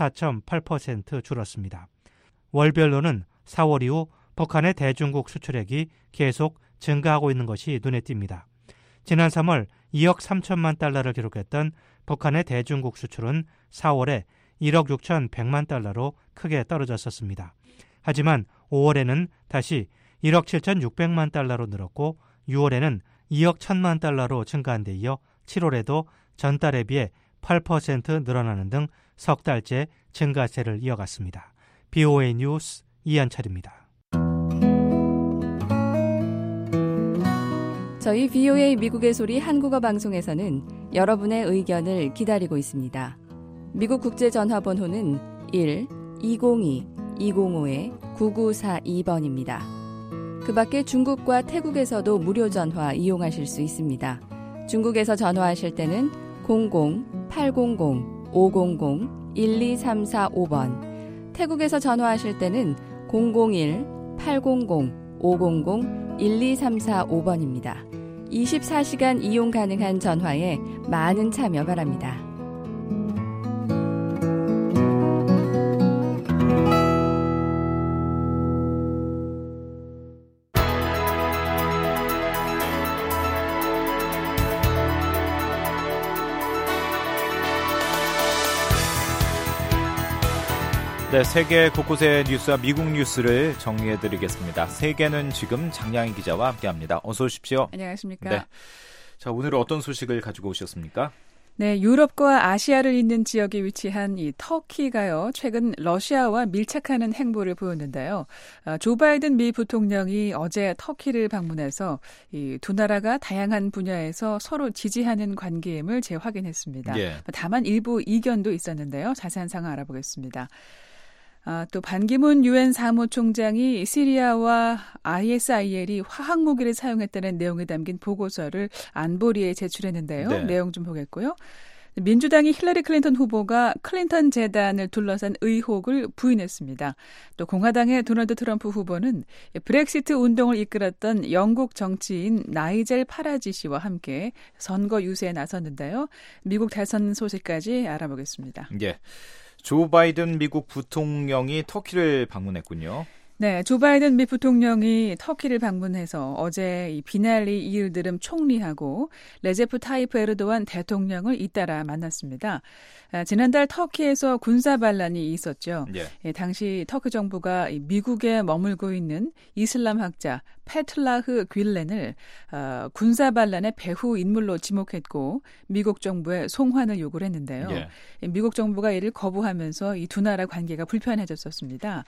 Speaker 2: 4.8% 줄었습니다. 월별로는 4월 이후 북한의 대중국 수출액이 계속 증가하고 있는 것이 눈에 띕니다. 지난 3월 2억 3천만 달러를 기록했던 북한의 대중국 수출은 4월에 1억 6천100만 달러로 크게 떨어졌었습니다. 하지만 5월에는 다시 1억 7천6백만 달러로 늘었고 6월에는 2억 1천만 달러로 증가한 데 이어 7월에도 전달에 비해 8% 늘어나는 등 석 달째 증가세를 이어갔습니다. BOA 뉴스 이한철입니다.
Speaker 4: 저희 BOA 미국의 소리 한국어 방송에서는 여러분의 의견을 기다리고 있습니다. 미국 국제전화번호는 1-202-205-9942번입니다. 그 밖에 중국과 태국에서도 무료 전화 이용하실 수 있습니다. 중국에서 전화하실 때는 00-800-500-12345번, 태국에서 전화하실 때는 001-800-500-12345번입니다. 24시간 이용 가능한 전화에 많은 참여 바랍니다.
Speaker 3: 네, 세계 곳곳의 뉴스와 미국 뉴스를 정리해드리겠습니다. 세계는 지금 장량희 기자와 함께합니다. 어서 오십시오.
Speaker 5: 안녕하십니까.
Speaker 3: 네. 자, 오늘은 어떤 소식을 가지고 오셨습니까?
Speaker 5: 네, 유럽과 아시아를 잇는 지역에 위치한 이 터키가요, 최근 러시아와 밀착하는 행보를 보였는데요. 조 바이든 미 부통령이 어제 터키를 방문해서 이 두 나라가 다양한 분야에서 서로 지지하는 관계임을 재확인했습니다. 예. 다만 일부 이견도 있었는데요. 자세한 상황 알아보겠습니다. 또 반기문 유엔 사무총장이 시리아와 ISIL이 화학무기를 사용했다는 내용이 담긴 보고서를 안보리에 제출했는데요. 네. 내용 좀 보겠고요. 민주당이 힐러리 클린턴 후보가 클린턴 재단을 둘러싼 의혹을 부인했습니다. 또 공화당의 도널드 트럼프 후보는 브렉시트 운동을 이끌었던 영국 정치인 나이젤 파라지 씨와 함께 선거 유세에 나섰는데요. 미국 대선 소식까지 알아보겠습니다.
Speaker 3: 예. 조 바이든 미국 부통령이 터키를 방문했군요.
Speaker 5: 네, 조 바이든 미 부통령이 터키를 방문해서 어제 이 비날리 이일드름 총리하고 레제프 타이프 에르도안 대통령을 잇따라 만났습니다. 지난달 터키에서 군사 반란이 있었죠. 예. 당시 터키 정부가 미국에 머물고 있는 이슬람 학자 페툴라흐 뀼렌을 군사 반란의 배후 인물로 지목했고 미국 정부에 송환을 요구를 했는데요. 예. 미국 정부가 이를 거부하면서 이 두 나라 관계가 불편해졌었습니다.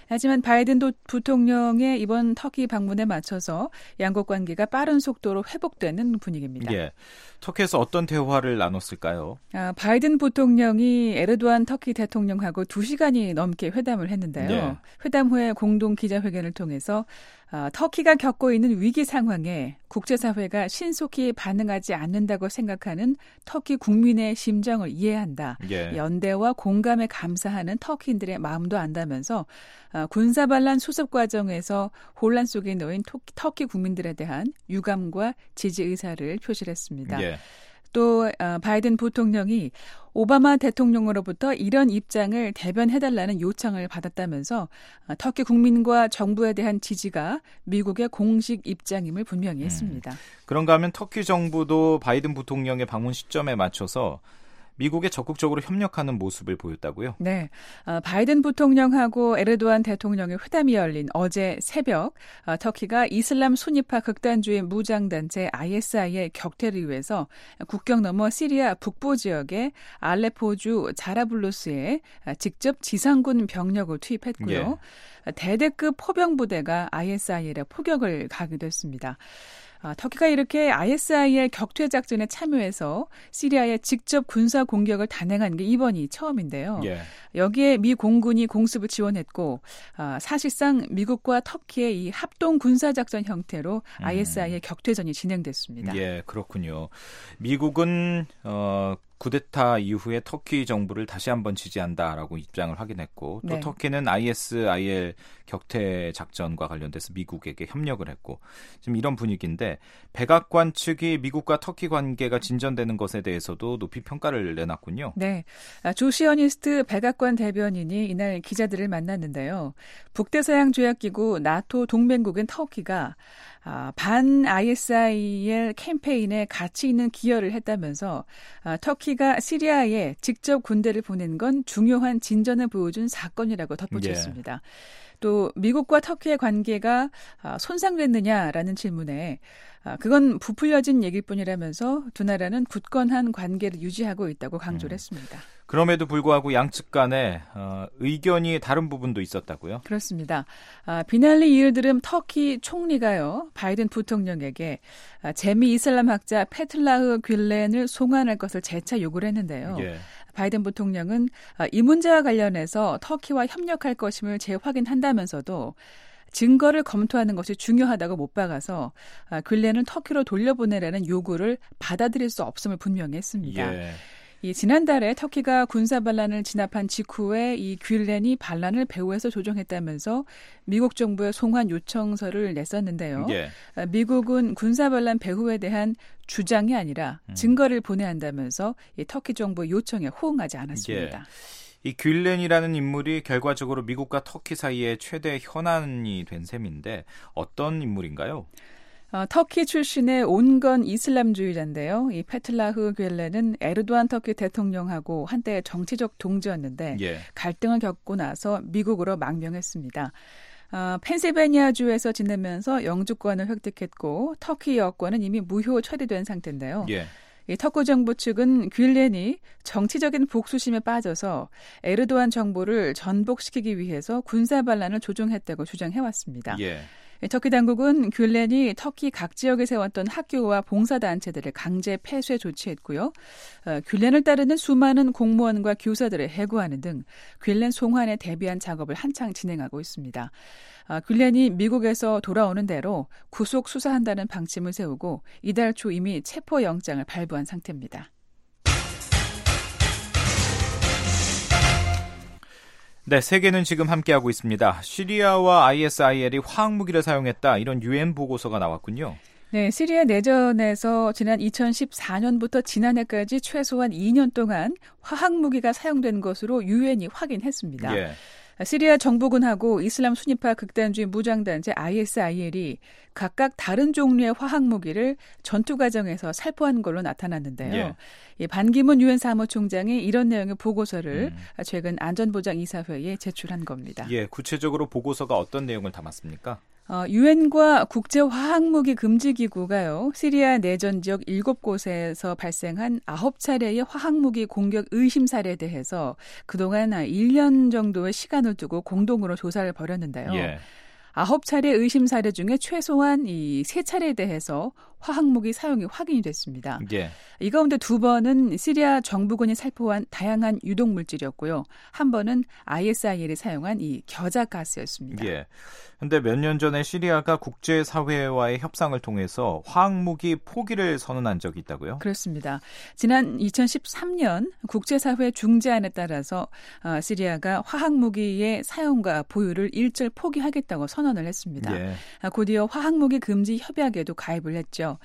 Speaker 5: 하지만 바이든 부통령의 이번 터키 방문에 맞춰서 양국 관계가 빠른 속도로 회복되는 분위기입니다.
Speaker 3: 예. 터키에서 어떤 대화를 나눴을까요?
Speaker 5: 바이든 부통령이 에르도안 터키 대통령하고 2시간이 넘게 회담을 했는데요.
Speaker 3: 네.
Speaker 5: 회담 후에 공동 기자회견을 통해서 터키가 겪고 있는 위기 상황에 국제사회가 신속히 반응하지 않는다고 생각하는 터키 국민의 심정을 이해한다.
Speaker 3: 예.
Speaker 5: 연대와 공감에 감사하는 터키인들의 마음도 안다면서 군사반란 수습 과정에서 혼란 속에 놓인 터키 국민들에 대한 유감과 지지 의사를 표시했습니다.
Speaker 3: 예.
Speaker 5: 또 바이든 부통령이 오바마 대통령으로부터 이런 입장을 대변해달라는 요청을 받았다면서 터키 국민과 정부에 대한 지지가 미국의 공식 입장임을 분명히 했습니다.
Speaker 3: 그런가 하면 터키 정부도 바이든 부통령의 방문 시점에 맞춰서 미국에 적극적으로 협력하는 모습을 보였다고요?
Speaker 5: 네. 바이든 부통령하고 에르도안 대통령의 회담이 열린 어제 새벽 터키가 이슬람 순위파 극단주의 무장단체 ISI의 격퇴를 위해서 국경 너머 시리아 북부 지역의 알레포주 자라블루스에 직접 지상군 병력을 투입했고요. 예. 대대급 포병부대가 ISIL에 포격을 가기도 했습니다. 터키가 이렇게 ISIL 격퇴 작전에 참여해서 시리아에 직접 군사 공격을 단행한 게 이번이 처음인데요.
Speaker 3: 예.
Speaker 5: 여기에 미 공군이 공습을 지원했고 사실상 미국과 터키의 이 합동 군사 작전 형태로 ISIL 격퇴전이 진행됐습니다.
Speaker 3: 예, 그렇군요. 미국은 쿠데타 이후에 터키 정부를 다시 한번 지지한다라고 입장을 확인했고 또
Speaker 5: 네.
Speaker 3: 터키는 ISIL 격퇴 작전과 관련돼서 미국에게 협력을 했고 지금 이런 분위기인데 백악관 측이 미국과 터키 관계가 진전되는 것에 대해서도 높이 평가를 내놨군요.
Speaker 5: 네, 조시어니스트 백악관 대변인이 이날 기자들을 만났는데요. 북대서양 조약기구 나토 동맹국인 터키가 반 ISIL 캠페인에 가치 있는 기여를 했다면서 터키가 시리아에 직접 군대를 보낸 건 중요한 진전을 보여준 사건이라고 덧붙였습니다. 예. 또 미국과 터키의 관계가 손상됐느냐라는 질문에 그건 부풀려진 얘기일 뿐이라면서 두 나라는 굳건한 관계를 유지하고 있다고 강조를 했습니다.
Speaker 3: 그럼에도 불구하고 양측 간에 의견이 다른 부분도 있었다고요?
Speaker 5: 그렇습니다. 비날리 이을드름 터키 총리가요. 바이든 부통령에게 재미 이슬람 학자 페틀라흐 뷸렌을 송환할 것을 재차 요구를 했는데요.
Speaker 3: 예.
Speaker 5: 바이든 부통령은 이 문제와 관련해서 터키와 협력할 것임을 재확인한다면서도 증거를 검토하는 것이 중요하다고 못 박아서 뷸렌을 터키로 돌려보내라는 요구를 받아들일 수 없음을 분명히 했습니다.
Speaker 3: 예.
Speaker 5: 지난달에 터키가 군사 반란을 진압한 직후에 이 뷸렌이 반란을 배후에서 조종했다면서 미국 정부에 송환 요청서를 냈었는데요.
Speaker 3: 예.
Speaker 5: 미국은 군사 반란 배후에 대한 주장이 아니라 증거를 보내야 한다면서 이 터키 정부 요청에 호응하지 않았습니다.
Speaker 3: 예. 이 뷸렌이라는 인물이 결과적으로 미국과 터키 사이에 최대 현안이 된 셈인데 어떤 인물인가요?
Speaker 5: 터키 출신의 온건 이슬람주의자인데요. 이 페틀라흐 뷸렌은 에르도안 터키 대통령하고 한때 정치적 동지였는데
Speaker 3: 예.
Speaker 5: 갈등을 겪고 나서 미국으로 망명했습니다. 펜실베니아주에서 지내면서 영주권을 획득했고 터키 여권은 이미 무효 처리된 상태인데요.
Speaker 3: 예.
Speaker 5: 이 터키 정부 측은 뷸렌이 정치적인 복수심에 빠져서 에르도안 정부를 전복시키기 위해서 군사 반란을 조종했다고 주장해왔습니다.
Speaker 3: 예.
Speaker 5: 터키 당국은 뷸렌이 터키 각 지역에 세웠던 학교와 봉사단체들을 강제 폐쇄 조치했고요. 뷸렌을 따르는 수많은 공무원과 교사들을 해고하는 등 뷸렌 송환에 대비한 작업을 한창 진행하고 있습니다. 뷸렌이 미국에서 돌아오는 대로 구속 수사한다는 방침을 세우고 이달 초 이미 체포영장을 발부한 상태입니다.
Speaker 3: 네, 세계는 지금 함께하고 있습니다. 시리아와 ISIL이 화학무기를 사용했다. 이런 UN 보고서가 나왔군요.
Speaker 5: 네, 시리아 내전에서 지난 2014년부터 지난해까지 최소한 2년 동안 화학무기가 사용된 것으로 UN이 확인했습니다.
Speaker 3: 예.
Speaker 5: 시리아 정부군하고 이슬람 순위파 극단주의 무장단체 ISIL이 각각 다른 종류의 화학무기를 전투 과정에서 살포한 걸로 나타났는데요.
Speaker 3: 예.
Speaker 5: 이 반기문 유엔 사무총장이 이런 내용의 보고서를 최근 안전보장이사회에 제출한 겁니다.
Speaker 3: 예, 구체적으로 보고서가 어떤 내용을 담았습니까?
Speaker 5: 유엔과 국제화학무기 금지기구가요, 시리아 내전 지역 7곳에서 발생한 9차례의 화학무기 공격 의심 사례에 대해서 그동안 1년 정도의 시간을 두고 공동으로 조사를 벌였는데요. 예. 9차례 의심 사례 중에 최소한 이 3차례에 대해서 화학무기 사용이 확인이 됐습니다. 예. 이 가운데 2번은 시리아 정부군이 살포한 다양한 유독물질이었고요. 한 번은 ISIL이 사용한 이 겨자가스였습니다.
Speaker 3: 예. 근데 몇 년 전에 시리아가 국제사회와의 협상을 통해서 화학무기 포기를 선언한 적이 있다고요?
Speaker 5: 그렇습니다. 지난 2013년 국제사회 중재안에 따라서 시리아가 화학무기의 사용과 보유를 일절 포기하겠다고 선언을 했습니다. 예. 곧이어 화학무기 금지 협약에도 가입을 했죠.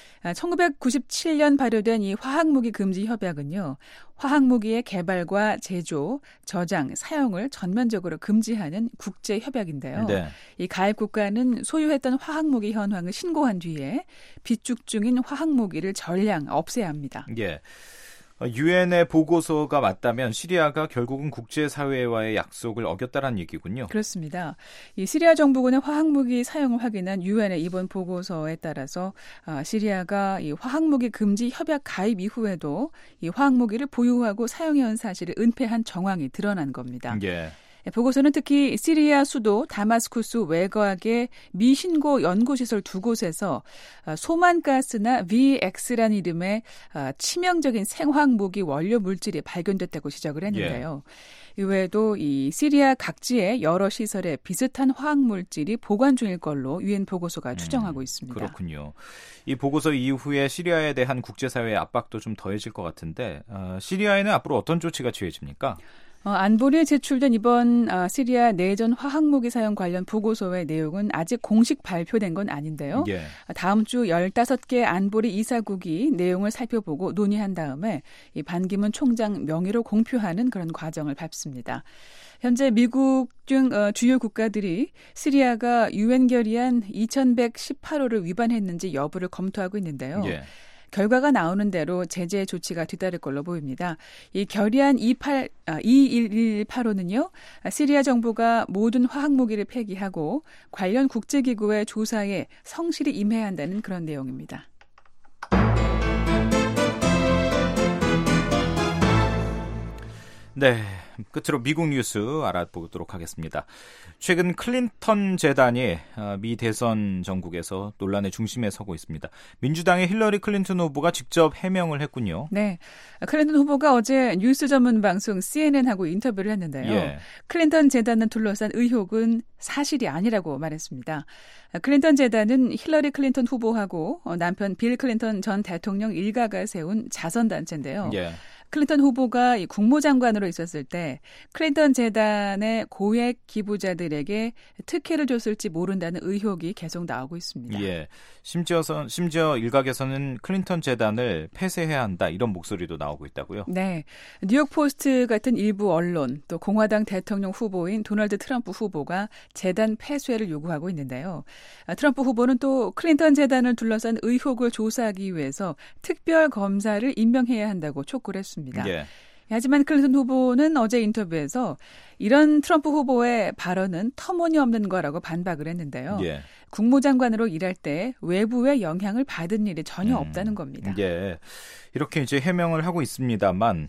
Speaker 5: 1997년 발효된 이 화학무기 금지 협약은요, 화학무기의 개발과 제조, 저장, 사용을 전면적으로 금지하는 국제 협약인데요. 네. 이 가입 국가는 소유했던 화학무기 현황을 신고한 뒤에 비축 중인 화학무기를 전량 없애야 합니다.
Speaker 3: 예. 유엔의 보고서가 맞다면 시리아가 결국은 국제사회와의 약속을 어겼다는 얘기군요.
Speaker 5: 그렇습니다. 이 시리아 정부군의 화학무기 사용을 확인한 유엔의 이번 보고서에 따라서 시리아가 이 화학무기 금지 협약 가입 이후에도 이 화학무기를 보유하고 사용해온 사실을 은폐한 정황이 드러난 겁니다. 예. 보고서는 특히 시리아 수도 다마스쿠스 외곽의 미신고 연구시설 2곳에서 소만가스나 VX라는 이름의 치명적인 생화학무기 원료 물질이 발견됐다고 지적을 했는데요. 예. 이외에도 이 시리아 각지의 여러 시설에 비슷한 화학물질이 보관 중일 걸로 유엔 보고서가 추정하고 있습니다.
Speaker 3: 그렇군요. 이 보고서 이후에 시리아에 대한 국제사회의 압박도 좀 더해질 것 같은데 시리아에는 앞으로 어떤 조치가 취해집니까?
Speaker 5: 안보리에 제출된 이번 시리아 내전 화학무기 사용 관련 보고서의 내용은 아직 공식 발표된 건 아닌데요. 예. 다음 주 15개 안보리 이사국이 내용을 살펴보고 논의한 다음에 이 반기문 총장 명의로 공표하는 그런 과정을 밟습니다. 현재 미국 등 주요 국가들이 시리아가 유엔 결의안 2118호를 위반했는지 여부를 검토하고 있는데요. 예. 결과가 나오는 대로 제재 조치가 뒤따를 걸로 보입니다. 이 결의안 2118호는요. 시리아 정부가 모든 화학무기를 폐기하고 관련 국제기구의 조사에 성실히 임해야 한다는 그런 내용입니다.
Speaker 3: 네, 끝으로 미국 뉴스 알아보도록 하겠습니다. 최근 클린턴 재단이 미 대선 전국에서 논란의 중심에 서고 있습니다. 민주당의 힐러리 클린턴 후보가 직접 해명을 했군요.
Speaker 5: 네, 클린턴 후보가 어제 뉴스 전문 방송 CNN하고 인터뷰를 했는데요. 예. 클린턴 재단을 둘러싼 의혹은 사실이 아니라고 말했습니다. 클린턴 재단은 힐러리 클린턴 후보하고 남편 빌 클린턴 전 대통령 일가가 세운 자선단체인데요. 예. 클린턴 후보가 국무장관으로 있었을 때 클린턴 재단의 고액 기부자들에게 특혜를 줬을지 모른다는 의혹이 계속 나오고 있습니다.
Speaker 3: 예, 심지어 일각에서는 클린턴 재단을 폐쇄해야 한다 이런 목소리도 나오고 있다고요?
Speaker 5: 네, 뉴욕 포스트 같은 일부 언론 또 공화당 대통령 후보인 도널드 트럼프 후보가 재단 폐쇄를 요구하고 있는데요. 트럼프 후보는 또 클린턴 재단을 둘러싼 의혹을 조사하기 위해서 특별 검사를 임명해야 한다고 촉구를 했습니다. 예. 하지만 클린턴 후보는 어제 인터뷰에서 이런 트럼프 후보의 발언은 터무니없는 거라고 반박을 했는데요. 예. 국무장관으로 일할 때 외부의 영향을 받은 일이 전혀 없다는 겁니다.
Speaker 3: 예. 이렇게 이제 해명을 하고 있습니다만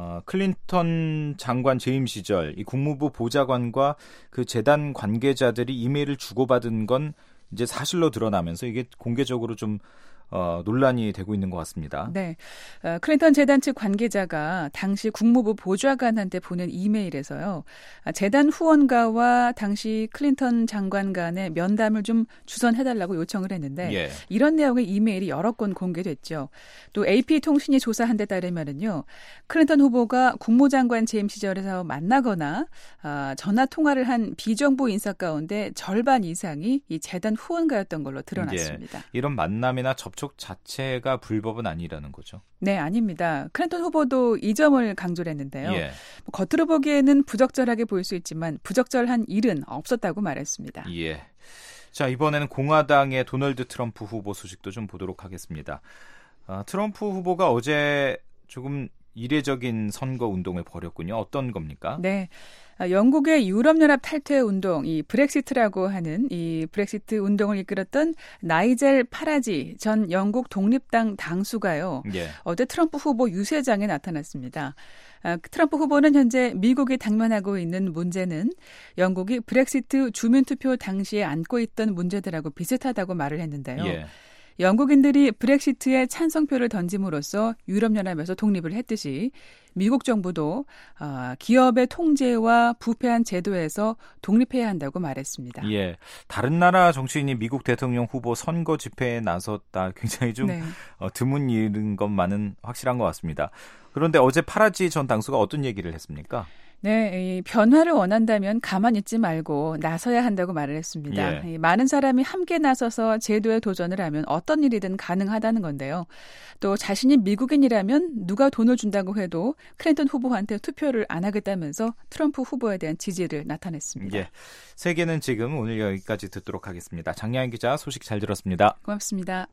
Speaker 3: 클린턴 장관 재임 시절 이 국무부 보좌관과 그 재단 관계자들이 이메일을 주고받은 건 이제 사실로 드러나면서 이게 공개적으로 좀 논란이 되고 있는 것 같습니다.
Speaker 5: 네, 클린턴 재단 측 관계자가 당시 국무부 보좌관한테 보낸 이메일에서요. 재단 후원가와 당시 클린턴 장관 간의 면담을 좀 주선해달라고 요청을 했는데 예. 이런 내용의 이메일이 여러 건 공개됐죠. 또 AP통신이 조사한 데 따르면은요. 클린턴 후보가 국무장관 재임 시절에서 만나거나 전화 통화를 한 비정부 인사 가운데 절반 이상이 이 재단 후원가였던 걸로 드러났습니다.
Speaker 3: 예. 이런 만남이나 접촉 자체가 불법은 아니라는 거죠.
Speaker 5: 네, 아닙니다. 클린턴 후보도 이 점을 강조를 했는데요. 예. 겉으로 보기에는 부적절하게 보일 수 있지만 부적절한 일은 없었다고 말했습니다.
Speaker 3: 예. 자, 이번에는 공화당의 도널드 트럼프 후보 소식도 좀 보도록 하겠습니다. 트럼프 후보가 어제 조금 이례적인 선거 운동을 벌였군요. 어떤 겁니까?
Speaker 5: 네. 영국의 유럽연합 탈퇴 운동, 이 브렉시트라고 하는 이 브렉시트 운동을 이끌었던 나이젤 파라지 전 영국 독립당 당수가요. 예. 어제 트럼프 후보 유세장에 나타났습니다. 트럼프 후보는 현재 미국이 당면하고 있는 문제는 영국이 브렉시트 주민투표 당시에 안고 있던 문제들하고 비슷하다고 말을 했는데요. 예. 영국인들이 브렉시트에 찬성표를 던짐으로써 유럽연합에서 독립을 했듯이 미국 정부도 기업의 통제와 부패한 제도에서 독립해야 한다고 말했습니다.
Speaker 3: 예, 다른 나라 정치인이 미국 대통령 후보 선거 집회에 나섰다. 굉장히 좀 네. 드문 일인 것만은 확실한 것 같습니다. 그런데 어제 파라지 전 당수가 어떤 얘기를 했습니까?
Speaker 5: 네, 이 변화를 원한다면 가만히 있지 말고 나서야 한다고 말을 했습니다. 예. 많은 사람이 함께 나서서 제도에 도전을 하면 어떤 일이든 가능하다는 건데요. 또 자신이 미국인이라면 누가 돈을 준다고 해도 클린턴 후보한테 투표를 안 하겠다면서 트럼프 후보에 대한 지지를 나타냈습니다.
Speaker 3: 예, 세계는 지금 오늘 여기까지 듣도록 하겠습니다. 장량희 기자 소식 잘 들었습니다.
Speaker 5: 고맙습니다.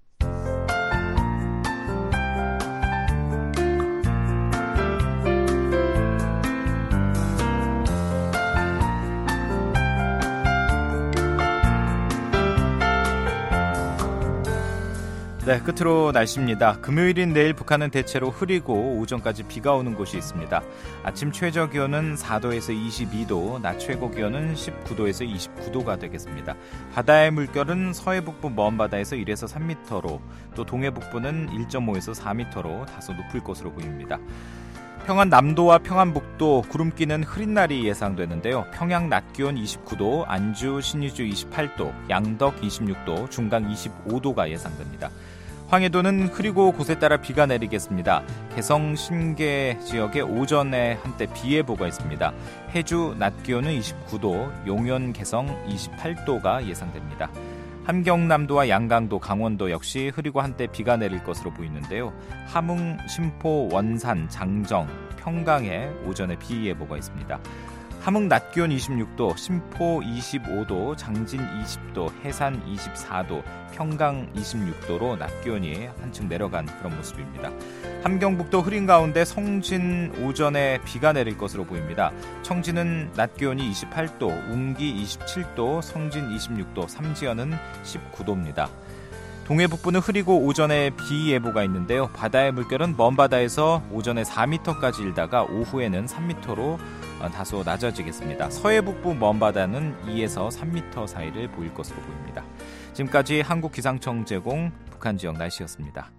Speaker 3: 네, 끝으로 날씨입니다. 금요일인 내일 북한은 대체로 흐리고 오전까지 비가 오는 곳이 있습니다. 아침 최저 기온은 4도에서 22도, 낮 최고 기온은 19도에서 29도가 되겠습니다. 바다의 물결은 서해 북부 먼 바다에서 1에서 3m로, 또 동해 북부는 1.5에서 4m로 다소 높을 것으로 보입니다. 평안 남도와 평안북도 구름 끼는 흐린 날이 예상되는데요. 평양 낮 기온 29도, 안주, 신의주 28도, 양덕 26도, 중강 25도가 예상됩니다. 황해도는 흐리고 곳에 따라 비가 내리겠습니다. 개성, 신계 지역에 오전에 한때 비 예보가 있습니다. 해주 낮 기온은 29도, 용현, 개성 28도가 예상됩니다. 함경남도와 양강도, 강원도 역시 흐리고 한때 비가 내릴 것으로 보이는데요. 함흥, 심포, 원산, 장정, 평강에 오전에 비 예보가 있습니다. 함흥 낮 기온 26도, 심포 25도, 장진 20도, 해산 24도, 평강 26도로 낮 기온이 한층 내려간 그런 모습입니다. 함경북도 흐린 가운데 성진 오전에 비가 내릴 것으로 보입니다. 청진은 낮 기온이 28도, 웅기 27도, 성진 26도, 삼지연은 19도입니다. 동해 북부는 흐리고 오전에 비 예보가 있는데요. 바다의 물결은 먼 바다에서 오전에 4m까지 일다가 오후에는 3m로 다소 낮아지겠습니다. 서해 북부 먼 바다는 2에서 3m 사이를 보일 것으로 보입니다. 지금까지 한국기상청 제공 북한 지역 날씨였습니다.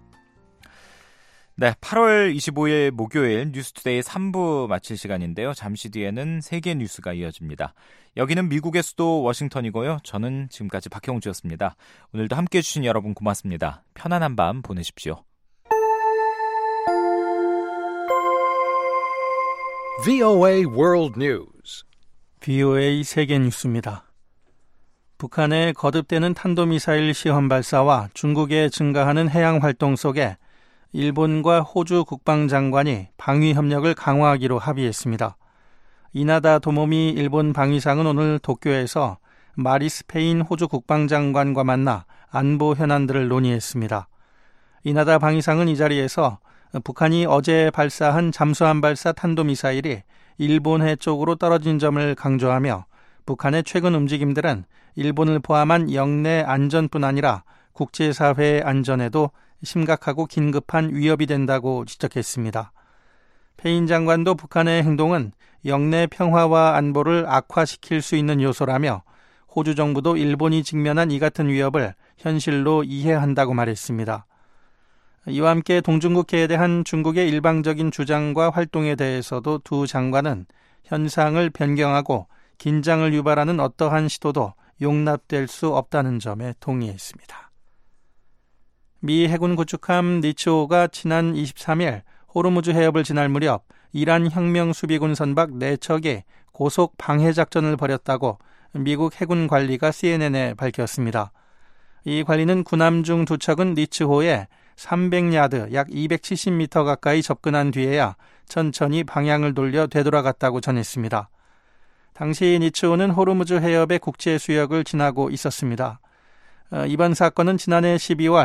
Speaker 3: 네, 8월 25일 목요일 뉴스투데이 3부 마칠 시간인데요. 잠시 뒤에는 세계 뉴스가 이어집니다. 여기는 미국의 수도 워싱턴이고요. 저는 지금까지 박형주였습니다. 오늘도 함께해 주신 여러분 고맙습니다. 편안한 밤 보내십시오.
Speaker 6: VOA World News.
Speaker 2: VOA 세계 뉴스입니다. 북한의 거듭되는 탄도미사일 시험 발사와 중국의 증가하는 해양 활동 속에 일본과 호주 국방장관이 방위 협력을 강화하기로 합의했습니다. 이나다 도모미 일본 방위상은 오늘 도쿄에서 마리스 페인 호주 국방장관과 만나 안보 현안들을 논의했습니다. 이나다 방위상은 이 자리에서 북한이 어제 발사한 잠수함 발사 탄도미사일이 일본해 쪽으로 떨어진 점을 강조하며 북한의 최근 움직임들은 일본을 포함한 영내 안전뿐 아니라 국제사회의 안전에도 심각하고 긴급한 위협이 된다고 지적했습니다. 페인 장관도 북한의 행동은 영내 평화와 안보를 악화시킬 수 있는 요소라며 호주 정부도 일본이 직면한 이 같은 위협을 현실로 이해한다고 말했습니다. 이와 함께 동중국해에 대한 중국의 일방적인 주장과 활동에 대해서도 두 장관은 현상을 변경하고 긴장을 유발하는 어떠한 시도도 용납될 수 없다는 점에 동의했습니다. 미 해군 구축함 니츠호가 지난 23일 호르무즈 해협을 지날 무렵 이란 혁명 수비군 선박 4척이 고속 방해 작전을 벌였다고 미국 해군 관리가 CNN에 밝혔습니다. 이 관리는 군함 중 2척은 니츠호에 300야드, 약 270m 가까이 접근한 뒤에야 천천히 방향을 돌려 되돌아갔다고 전했습니다. 당시 니츠호는 호르무즈 해협의 국제 수역을 지나고 있었습니다. 이번 사건은 지난해 12월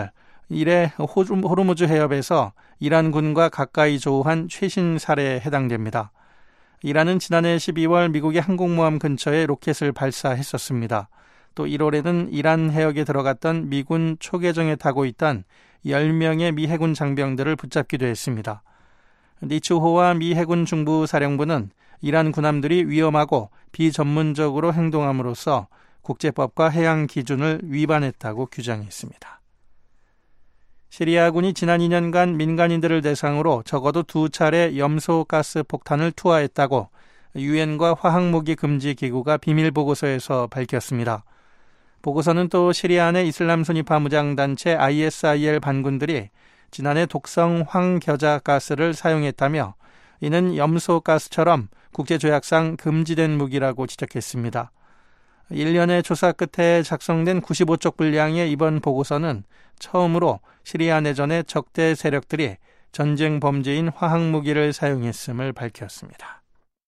Speaker 7: 이래 호르무즈 해협에서 이란군과 가까이 조우한 최신 사례에 해당됩니다. 이란은 지난해 12월 미국의 항공모함 근처에 로켓을 발사했었습니다. 또 1월에는 이란 해역에 들어갔던 미군 초계정에 타고 있던 10명의 미 해군 장병들을 붙잡기도 했습니다. 니츠호와 미 해군 중부사령부는 이란 군함들이 위험하고 비전문적으로 행동함으로써 국제법과 해양 기준을 위반했다고 규정했습니다. 시리아군이 지난 2년간 민간인들을 대상으로 적어도 2차례 염소가스 폭탄을 투하했다고 유엔과 화학무기 금지 기구가 비밀 보고서에서 밝혔습니다. 보고서는 또 시리아 내 이슬람 순위파 무장단체 ISIL 반군들이 지난해 독성 황겨자 가스를 사용했다며 이는 염소가스처럼 국제조약상 금지된 무기라고 지적했습니다. 1년의 조사 끝에 작성된 95쪽 분량의 이번 보고서는 처음으로 시리아 내전의 적대 세력들이 전쟁 범죄인 화학무기를 사용했음을 밝혔습니다.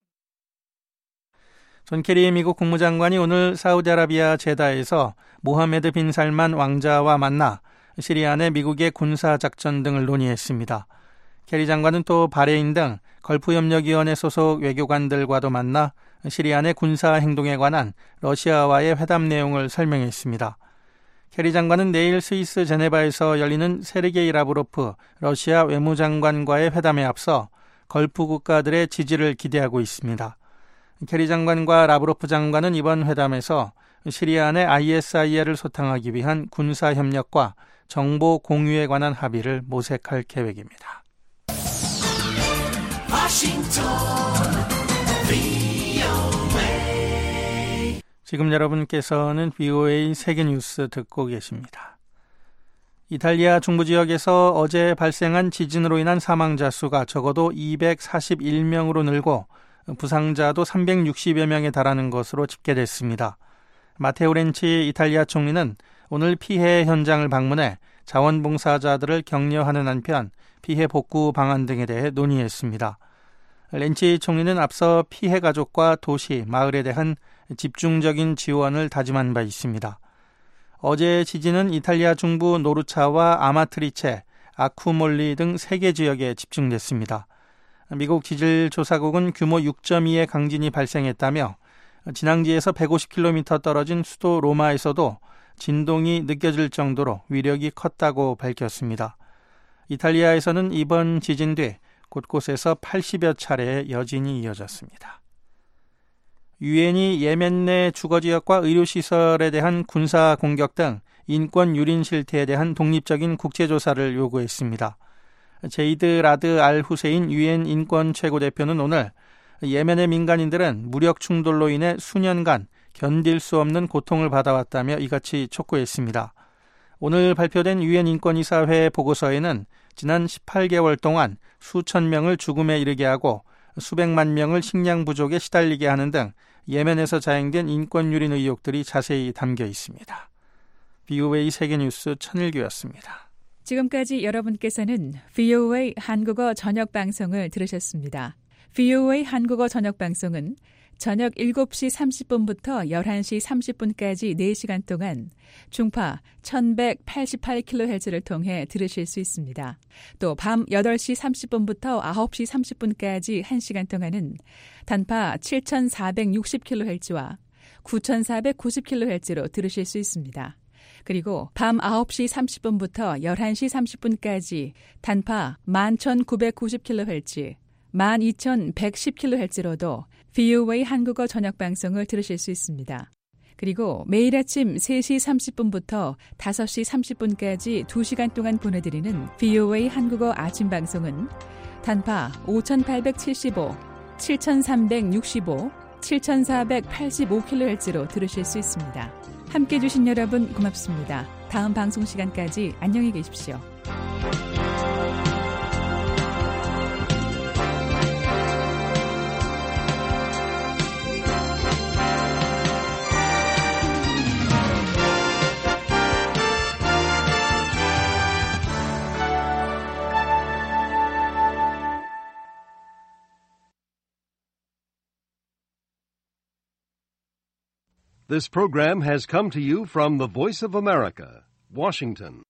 Speaker 7: 존 케리 미국 국무장관이 오늘 사우디아라비아 제다에서 모하메드 빈 살만 왕자와 만나 시리아 내 미국의 군사작전 등을 논의했습니다. 케리 장관은 또 바레인 등 걸프협력위원회 소속 외교관들과도 만나 시리아 내 군사행동에 관한 러시아와의 회담 내용을 설명했습니다. 케리 장관은 내일 스위스 제네바에서 열리는 세르게이 라브로프 러시아 외무장관과의 회담에 앞서 걸프 국가들의 지지를 기대하고 있습니다. 케리 장관과 라브로프 장관은 이번 회담에서 시리아 내 ISIL을 소탕하기 위한 군사협력과 정보 공유에 관한 합의를 모색할 계획입니다. 지금 여러분께서는 VOA 세계뉴스 듣고 계십니다. 이탈리아 중부 지역에서 어제 발생한 지진으로 인한 사망자 수가 적어도 241명으로 늘고 부상자도 360여 명에 달하는 것으로 집계됐습니다. 마테오 렌치 이탈리아 총리는 오늘 피해 현장을 방문해 자원봉사자들을 격려하는 한편 피해 복구 방안 등에 대해 논의했습니다. 렌치 총리는 앞서 피해 가족과 도시, 마을에 대한 집중적인 지원을 다짐한 바 있습니다. 어제 지진은 이탈리아 중부 노르차와 아마트리체, 아쿠몰리 등 3개 지역에 집중됐습니다. 미국 지질조사국은 규모 6.2의 강진이 발생했다며 진앙지에서 150km 떨어진 수도 로마에서도 진동이 느껴질 정도로 위력이 컸다고 밝혔습니다. 이탈리아에서는 이번 지진 뒤 곳곳에서 80여 차례의 여진이 이어졌습니다. 유엔이 예멘 내 주거지역과 의료시설에 대한 군사 공격 등 인권 유린 실태에 대한 독립적인 국제조사를 요구했습니다. 제이드 라드 알 후세인 유엔 인권 최고대표는 오늘 예멘의 민간인들은 무력 충돌로 인해 수년간 견딜 수 없는 고통을 받아왔다며 이같이 촉구했습니다. 오늘 발표된 유엔 인권이사회 보고서에는 지난 18개월 동안 수천 명을 죽음에 이르게 하고 수백만 명을 식량 부족에 시달리게 하는 등 예멘에서 자행된 인권 유린 의혹들이 자세히 담겨 있습니다. VOA 세계뉴스 천일규였습니다.
Speaker 5: 지금까지 여러분께서는 VOA 한국어 저녁 방송을 들으셨습니다. VOA 한국어 저녁 방송은 저녁 7시 30분부터 11시 30분까지 4시간 동안 중파 1188kHz를 통해 들으실 수 있습니다. 또 밤 8시 30분부터 9시 30분까지 1시간 동안은 단파 7460kHz와 9490kHz로 들으실 수 있습니다. 그리고 밤 9시 30분부터 11시 30분까지 단파 11990kHz, 12110kHz로도 VOA 한국어 저녁 방송을 들으실 수 있습니다. 그리고 매일 아침 3시 30분부터 5시 30분까지 2시간 동안 보내드리는 VOA 한국어 아침 방송은 단파 5875, 7365, 7485kHz로 들으실 수 있습니다. 함께해 주신 여러분 고맙습니다. 다음 방송 시간까지 안녕히 계십시오.
Speaker 6: This program has come to you from the Voice of America, Washington.